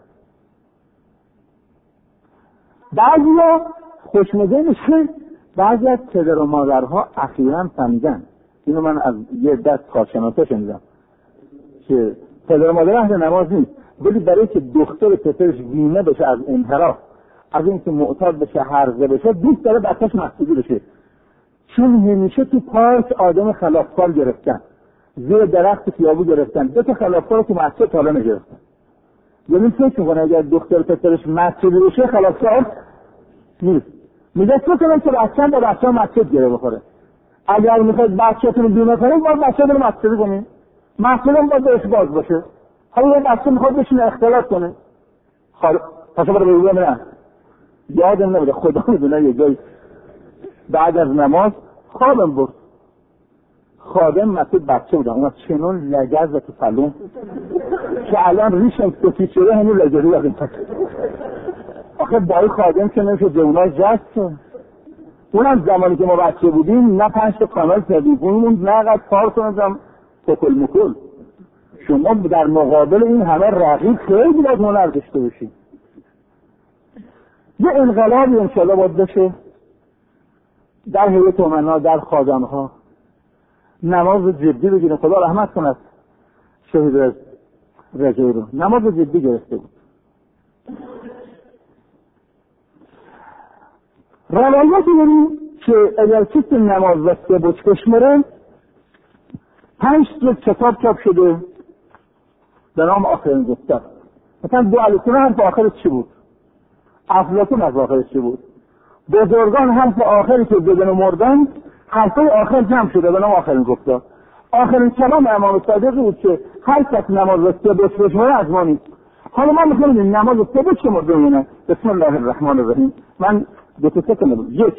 بعضیا خوشمزه میشه، بعضی از پدر و مادرها اخیراً فهمیدن. اینو من از یه دست کارشناسا شنیدم که پدر و مادر اهل نماز نیست، ولی برای که دختر پسرش بیمه بشه از انحراف، از اینکه معتاد بشه هرزه بشه، دوست داره بچه‌ش مسئولی بشه. چون همیشه تو پارک آدم خلافکار گرفتن، زیر درخت خیابون گرفتن، 2 تا خلافکار تو مسجد تا حالا نگرفتن. یعنی فکر می‌کنه اگر دختر پسرش مسئولی بشه خلافکار نیست. میگه فکر کنم که بچه‌م با بچه‌ها مسجد گره بخوره. اگر میخواید بچه‌تون رو بیمه کنید باید بچه‌تون رو مسجد کنید. مسجد هم باید بهش باز باشه. حالا یه بچه میخواد بشینه اختلاط کنه، پس برای بگویم نه یادم نمیده، خدا میدونه یه جایی بعد از نماز خوابم برد. خادم مسجد بچه بودم، اون چنون لگز و تو سلون که الان ریشم سفید شده، همین لگزی یادم تک. آخه بای خادم که نمیشه جونای جست. اونم زمانی که ما بچه بودیم نه 5 تا کانال تلویزیون نه قد کار کنم تکل مکل. شما در مقابل این همه رقیب خیلی باید هنر داشته باشید. یه انقلابی انشاءالله باید بشه در هیئت امنا، در خادمها، نماز جدی بگیریم. خدا رحمت کند شهید رجایی رو، نماز جدی گرفته بود. روایتی داریم که اگر کسی نماز و سبوت بشمره 5 جلد کتاب چاپ شده به نام آخرین گفتار. مثلا دو الفون حرف آخرش چی بود؟ افلاطون از آخرش چی بود؟ بزرگان حرف آخری که بدون مردن حرفای آخر جمع شده به نام آخرین گفتار. آخرین کلام امام صادق بود که هر کس نماز و سبوت بشمره از ما نیست. حالا ما می‌خوایم نماز و سبوت که بمونه. بسم الله الرحمن الرحیم. من دو تا سکن بود. یک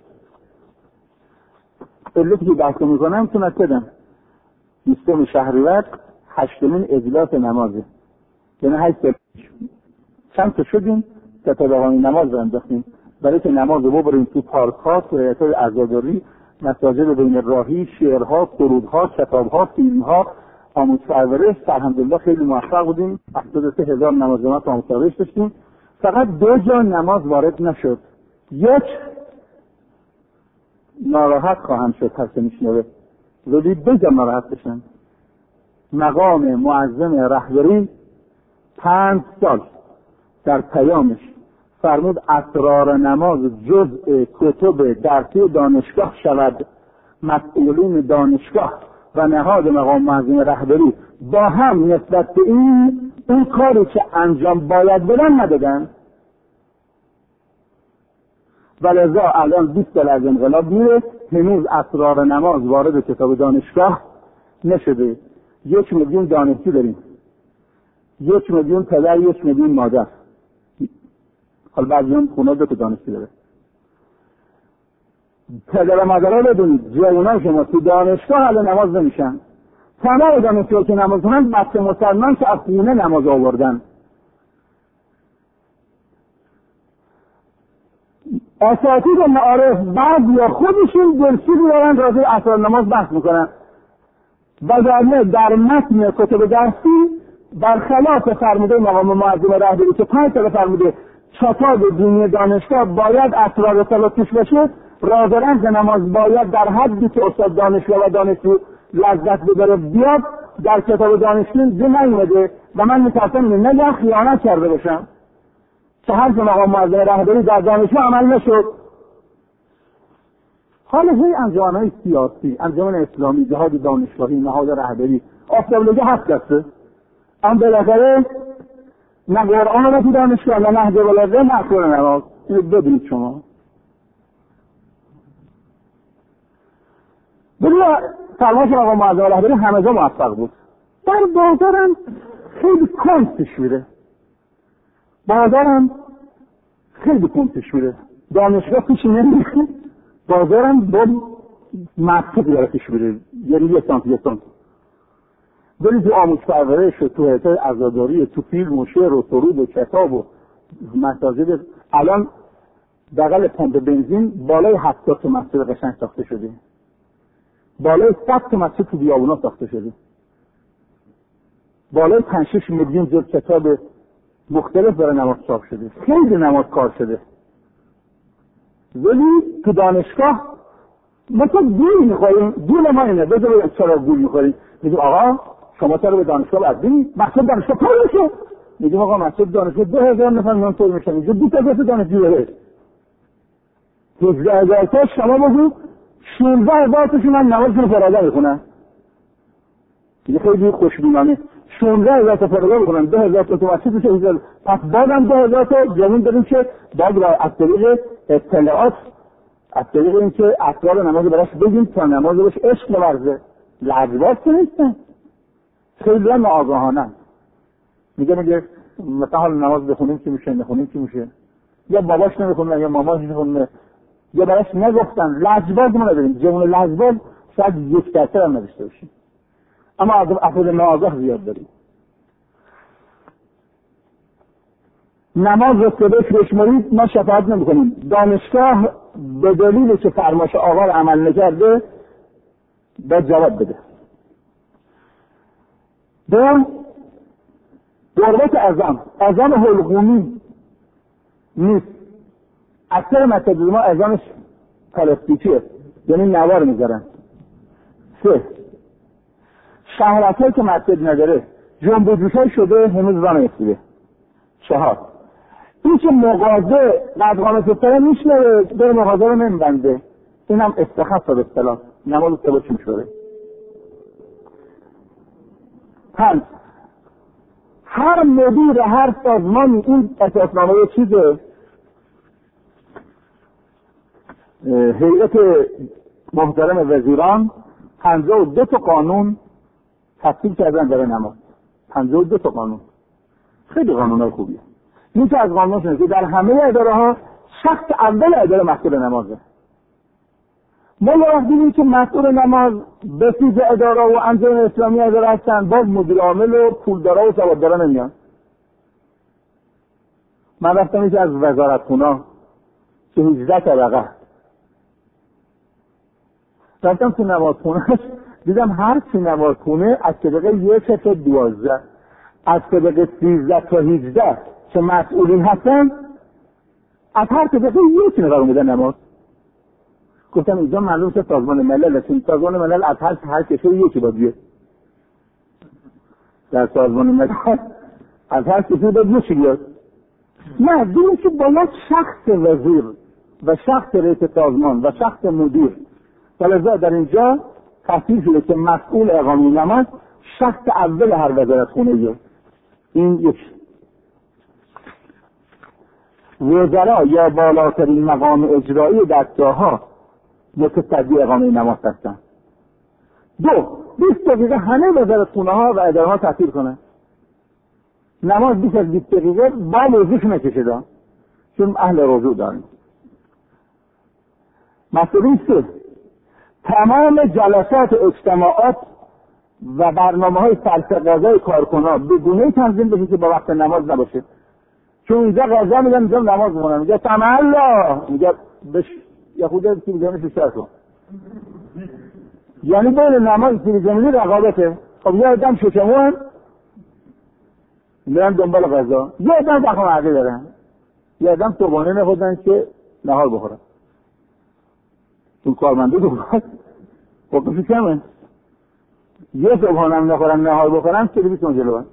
علتی که بحث میکنم تونت بدم 20 شهریور 8مین اجلاس نمازه، یعنی 8 چند تا شدیم تطابقانی نماز رو انداختیم برای که نماز رو ببریم تو پارک ها، تو هیئت‌های عزاداری، مساجد بین راهی، شعرها، سرودها، کتابها، فیلمها، آموزش پرورش. الحمدلله خیلی موفق بودیم. 83,000 نماز جماعت آموزش پرورش داشتیم. فقط 2 جا نماز وارد نشد. یک ناراحت خواهم شد هر که میشنوه، ولی 2 جا ناراحت بشن. مقام معظم رهبری 5 سال در پیامش فرمود اسرار نماز جزء کتب درسی دانشگاه شود. مسئولین دانشگاه و نهاد مقام معظم رهبری با هم نسبت به این کاری که انجام باید بدن ندادن. ولذا الان 20 سال از انقلاب میره هنوز اسرار نماز وارد کتاب دانشگاه نشده. 1 میلیون دانشجو داریم، 1 میلیون پدر، 1 میلیون مادر. حالا بعضی هم خونه 2 تا دانشجو داره. پدر و مادرها بدونید جوانان شما تو دانشگاه حالا نماز نمیشن. تمام دانشجوها که نماز کنن بچه مسلمان که از خونه نماز آوردن. اساتید معارف بعض یا خودشون درسی بیارن راجع به اسرار نماز بحث میکنن. وگرنه در متن کتب درسی برخلاف فرموده مقام معظم رهبری که 5 سال فرموده کتاب دینی دانشگاه باید اسرار صلات توش بشه، راه رمز نماز باید در حدی که استاد دانشگاه و دانشجو لذت ببره بیاد در کتاب دانشجو نیومده و من میترسم نگه خیانت کرده باشم که حرف مقام معظم رهبری در دانشگاه عمل نشد. حالا هی انجمن‌های سیاسی، انجمن اسلامی، جهاد دانشگاهی، نهاد رهبری، آفتاب‌لگه 7 دسته. اما بالاخره نه قرآن رو تو دانشگاه نه نهج البلاغه نه اسرار نماز. اینو ببینید شما. ببینید فرمایش مقام معظم رهبری همه جا موفق بود. در بازارم خیلی کنسش میره. بازارم خیلی کنسش میره. دانشگاه پیش نمیره. بازارم با مسجد داره پیش میره. یعنی 1 سانت. ولی تو آموزش پرورش و تو هیئت‌های عزاداری، تو فیلم و شعر و سرود و کتاب و مساجد، الان بغل پمپ بنزین بالای 70 تا مسجد قشنگ ساخته شده. بالای 100 تا مسجد تو بیابونا ساخته شده. بالای 5-6 میلیون جلد کتاب مختلف برای نماز چاپ شده. خیلی نماز کار شده. ولی تو دانشگاه مثلا گول میخوریم. گول ما اینه بذارید چرا گول میخوریم. میگیم آقا شما چرا به دانشگاه بردین؟ مقصد دانشگاه پر میشه. میگیم آقا مقصد دانشگاه 2000 نفر میان پر میشن. اینجا 20,000 دانشجو داره. 12000 تا شما بگو 16000 تاشون هم نمازشون فردا میخونن. این خیلی خوشبینانه. 16000 تا فردا میخونن. 2000 تا تو مسجد میشه. پس بعدم 2000 تا جمعون داریم که بعد از طریق اطلاعات، از طریق اینکه اسرار نماز براش بگیم تا نماز براش عشق بورزه. لعباس که نیستن. خیلی هم آگاهانه. میگه مثلا حال نماز بخونیم که میشه، نخونیم که میشه. یا باباش نمیخونه یا ماماش نمیخونه. یا براش نگفتن. لعباس ما نداریم. جمعون لعباس شاید 1% هم نداشته باشیم. اما افراد ناآگاه زیاد داریم. نماز رو سبک بشمارید ما شفاعت نمیکنیم. دانشگاه به دلیل که فرمایش آقا رو عمل نکرده باید جواب بده. دوم قربت اعظم حلقومی نیست. اکثر مساجد ما اذانش کلاسیکیه، یعنی نوار میذارن. 3 شهرکایی که مسجد نداره جنب و جوشای شده هنوز راه نرسیده. 4 این که مغازه قدغان ستاره میشنه بره مغازه رو نمیبنده، این هم استخص به اصطلاح نماز سبا چی میشوره. 5 هر مدیر هر سازمانی این اساسنامه چیزه، هیئت محترم وزیران 52 تا قانون تصویب کردن برای نماز. 52 تا قانون، خیلی قانونای خوبیه. این که از قانون شده که در همه اداره ها شخص اول اداره مسئول نمازه. ما یه وقت دیدیم که مسئول نماز بسیج اداره و انجام اسلامی اداره هستن، باز مدیر عامل و پولدارا و سواددارا نمیان. من رفتم یکی از وزارتخونا که 18 طبقه رفتم تو نمازخونهش، دیدم هر چی نمازخونه از طبقه 1 تا 12 از طبقه 13 تا 18 که مسئولین هستن از هر طبقه یک نفر اومدن نماز. گفتم اینجا معلوم شد سازمان ملل، چون سازمان ملل از هر کشور یکی باید بیاد. در سازمان ملل از هر کشور باید یکی بیاد. نه، دیدیم که باید شخص وزیر و شخص رئیس سازمان و شخص مدیر، ولذا در اینجا تصویب شده که مسئول اقامه نماز شخص اول هر وزارتخونه. این یک. وزرا یا بالاترین مقام اجرایی دستگاه‌ها متصدی اقامه نماز هستند. 2 20 دقیقه همه وزارتخونه‌ها و اداره‌ها تعطیل کنه. نماز 20 دقیقه با موضوعش نکشه، چون اهل رجوع داریم. مسئله 3 تمام جلسات اجتماعات و برنامه‌های سرسقاضای کارکنان به گونه‌ای تنظیم بشه که با وقت نماز نباشه. چون اینجا قضا میگن اینجا نماز میخونن، میگه سمع الله، میگه بش یا خودت که میگه بیشتر کن، یعنی بین نماز که زمینی رقابته. خب یه آدم شکمون میرن دنبال قضا، یه آدم دخم عقی دارن، یه آدم صبحانه نخوردن که نهار بخورن. اون کارمنده دوباره خب کمه یه صبحانه هم نخورن نهار بخورن که بیست جلو بند.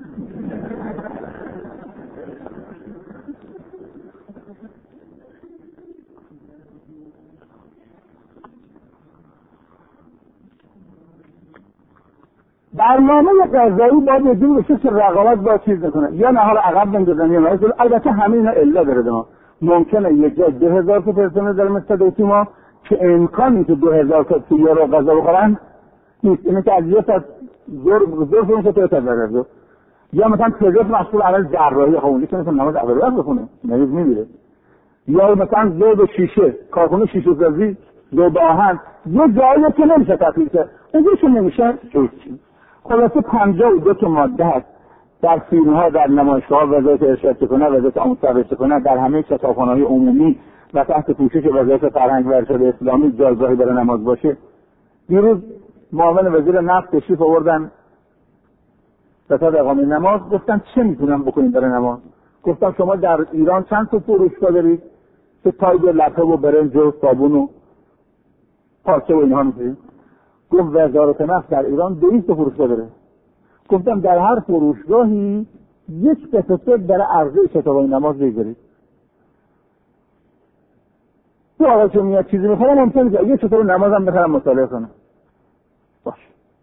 برنامه غذایی باید یه بشه که رقابت با چیز نکنه، یا نهار عقب بندازن یا نهار. البته همه اینا الا داره ما. ممکنه یک جا 2000 تا پرسنل در مستدعی ما که امکانی که 2000 تا یارو غذا بخورن نیست. اینه که از یه ساعت زور فرون شده تا برده، یا مثلا پزشک مسئول اول جراحی خونی که مثلا نماز اول بخونه مریض میمیره، یا مثلا زود شیشه کارخونه شیشه سازی زود آهن یه جایی که نمیشه تطبیق کرد، اونجا که نمیشه هیچ. خلاصه 52 تا ماده هست در فیلم‌ها، در نمایشگاه‌ها وزارت ارشاد کنه، وزارت آموزش کنه، در همه کتابخانه‌های عمومی و تحت پوشش وزارت فرهنگ و ارشاد اسلامی جایگاهی برای نماز باشه. دیروز معاون وزیر نفت تشریف آوردن وسط اقامه نماز، گفتن چه میتونم بکنیم برای نماز؟ گفتم شما در ایران چند تا فروشگاه دارید که تایب لپه و برنج و صابون و پارچه و اینها می‌خرید؟ گفت وزارت نفت در ایران 200 فروشگاه داره. گفتم در هر فروشگاهی یک قطعه در عرضه کتابای نماز بگذارید. تو آقا چون میاد چیزی میخوام ممکنه که یه کتاب نماز هم بخرم مطالعه کنم. باشه.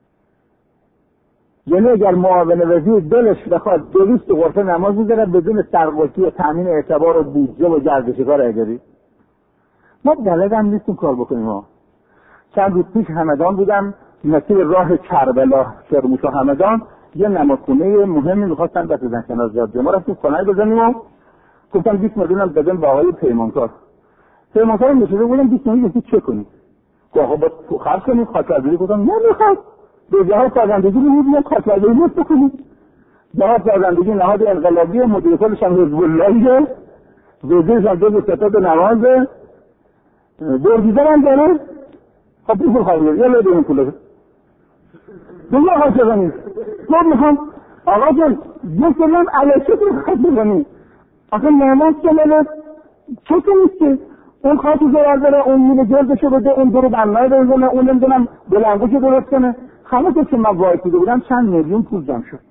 یعنی اگر معاون وزیر دلش بخواد 200 غرفه نماز بذاره بدون سرقلتی و تامین اعتبار و بودجه و گردشگاه اداری، ما بلد هم نیستیم کار بکنیم. ها چند روز پیش همدان بودم، مسیر راه کربلا کرموش و همدان یه نمازخونه مهمی میخواستن بسازن کنار جاده. ما رفتیم خانه بزنیم و گفتم 20 میلیون هم بدن با آقای پیمانکار نشده بودم 20 میلیون چه کنیم؟ گفت آقا باید خرج کنیم خاطربری. گفتم نمیخواد به جهاز سازندگی میبینیم خاطربری نیست بکنیم. جهاز سازندگی نهاد انقلابی مدیر کلش هم حزب اللهیه، وزیرش هم جز ستاد نمازه، برگیزه هم داره. خب پول خواهیم یا لیده این پوله دیگه آقا چه کنیم؟ من میخوام آقا جان یه سلام علیشه که خواهد بزنیم. آخه نماز که ماله چطور نیست که اون خاطی زرار داره، اون میله جلدشو بده، اون دورو بنای بزنه، اون نمیدونم بلندگوشو درست کنه. همه که من وای کده بودم چند میلیون پول جمع شد.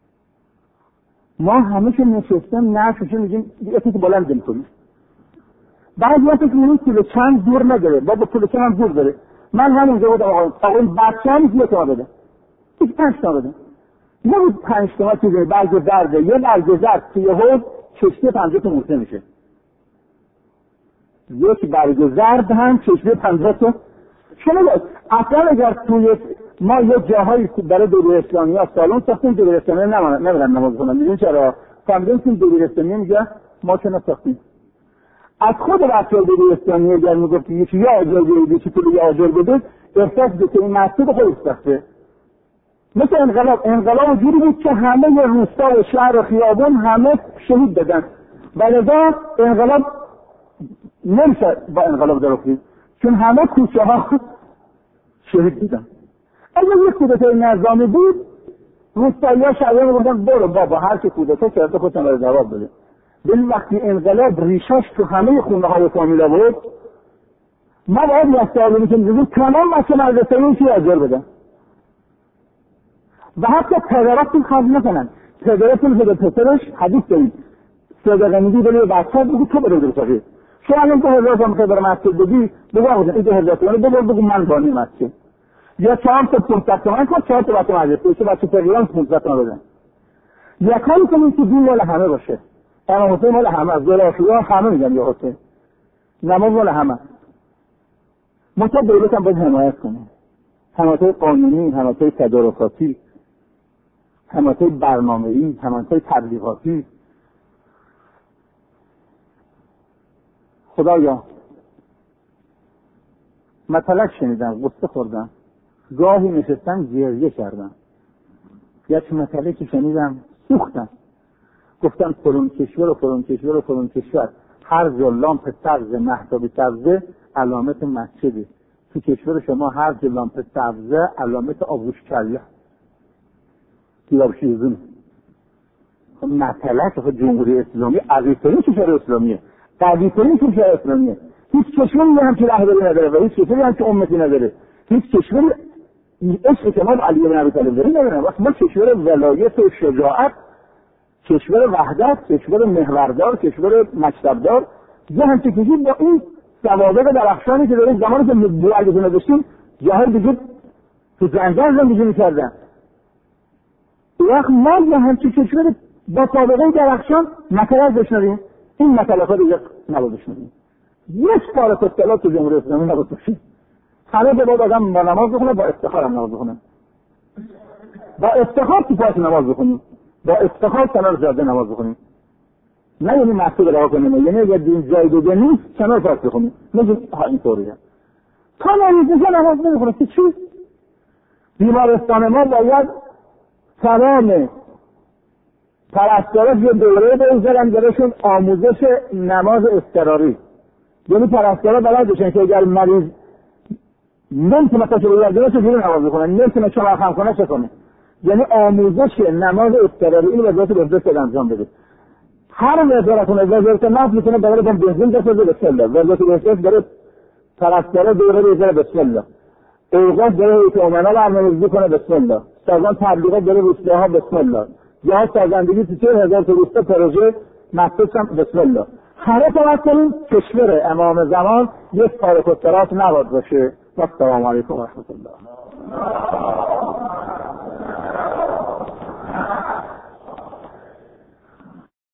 ما همه که نشستم نشوشیم میگیم یکی که بلند دل کنیم. بعضی وقتی که میگیم پول چند دور نداره، بابا پول چند هم دور داره. من همینجا بودم آقا این بچه هم یه تا بده، یک 5 تا بده. یه بود 5 تا چیزه برگ زرده، یه برگ زرد توی حوض چشمه 50 تا موسه میشه. یک برگ زرد هم چشمه 50 تا. شما اصلا اگر توی ما یه جاهایی برای دبیر اسلامی ها سالن ساختیم، دبیر اسلامی نمیرن نماز بخونن. میدونی چرا؟ فهمیدیم که دبیر اسلامی میگه ما چه نساختیم. از خود بچه‌ها دبیر اسلامی اگر میگفت یکی یا آجر بدید یکی پول یا آجر بدید، احساس بود که این مسجد خودش ساخته. مثل انقلاب جوری بود که همه روستا و شهر و خیابون همه شهید دادن. ولذا انقلاب نمیشه با انقلاب درستی، چون همه کوچه ها شهید دیدن. اگر یک کودتای نظامی بود، روستایی ها شهریان میگفتن برو بابا هر که کودتا کرده خودتون رو جواب بده. ولی وقتی انقلاب ریشش تو همه خونه های فامیلا بود، ما باید یستعالی که میگیم تمام بچه مدرسه این چی اجر بدن و حتی پدرات پول خرج نکنن. پدرات پول بده پسرش حدیث دارید صدقه میدی بلی بچه بگو تو بده درسته. شما الان 2000 تومن که برای مسجد بدی بگو آقا این 2000 تومن بگو من بانی مسجد یا 4 تا 500 تومن کن 4 تا بچه مدرسه چه بچه تقریبا 500 تومن بدن. یا کاری کنیم که دین مال همه باشه. امام حسین مال همه از دوله آشورا همه میگن یا حسین نماز مال همه. منتها دولت هم باید حمایت کنه، حمایت قانونی، حمایت تدارکاتی، حمایت برنامه‌ای، حمایت تبلیغاتی. خدایا مثلا شنیدم قصه خوردم، گاهی نشستم گریه کردم. یک مثالی که شنیدم سوختم، گفتم فلان کشور و فلان کشور و فلان کشور هر جا لامپ سبز مهتابی سبزه علامت مسجده، تو کشور شما هر جا لامپ سبزه علامت آبروش کله دیوابشیزونه. مثلا که جمهوری اسلامی عزیزترین کشور اسلامیه، قوی‌ترین کشور اسلامیه. هیچ کشوری همچین رهبری نداره و هیچ کشوری همچین امتی نداره. هیچ کشوری عشق که ما علی بن ابی طالب داریم نداره. ما کشور ولایت و شجاعت، کشور وحدت، کشور محوردار، کشور مکتبدار، یه همچین کشور با این سوابق درخشانی که داریم. زمانی که بوالعجز نداشتیم جاهای دیگه تو زنجان زندگی می‌کردن. وقت ما یه همچین کشور با سابقه درخشان مثلا بشنویم، این مثلا ها دیگه نباید بشنویم. یک پارت اطلاع تو جمهوری اسلامی نباید باشیم. همه به باید آدم با نماز بخونه، با افتخار هم نماز بخونه، با افتخار تو پاس نماز بخونیم، با افتخار کنار جاده نماز بخونیم. نه یعنی محصول رها کنیم، یعنی اگر دین جای دیگه نیست کنار پاس بخونیم. نگیم ها این طوریه تا نمیزه نماز نمیخونه که چی؟ بیمارستان ما باید تمام پرستارا یه دوره بگذارن براشون آموزش نماز اضطراری. یعنی پرستارا بلد بشن که اگر مریض نمیتونه پاشه بگرده چجوری نماز بخونه، نمیتونه چمر خم کنه چه کنه. یعنی آموزش نماز اضطراری اینو وزارت بهداشت انجام بده. هر وزارت نفت میتونه برای بنزین بسازه بسم الله، وزارت بهداشت برای پرستارا دوره بگذاره بسم الله، اوقات برای ایتامنا برنامه‌ریزی کنه بسم الله، سازمان تبلیغات برای روستاها بسم الله، یا سازندگی تو 40,000 تا روستا پروژه مخصوص هم بسم الله. همه توجه کنیم کشور امام زمان یک تاریخ و تراث نباید باشه. و السلام علیکم و رحمت الله.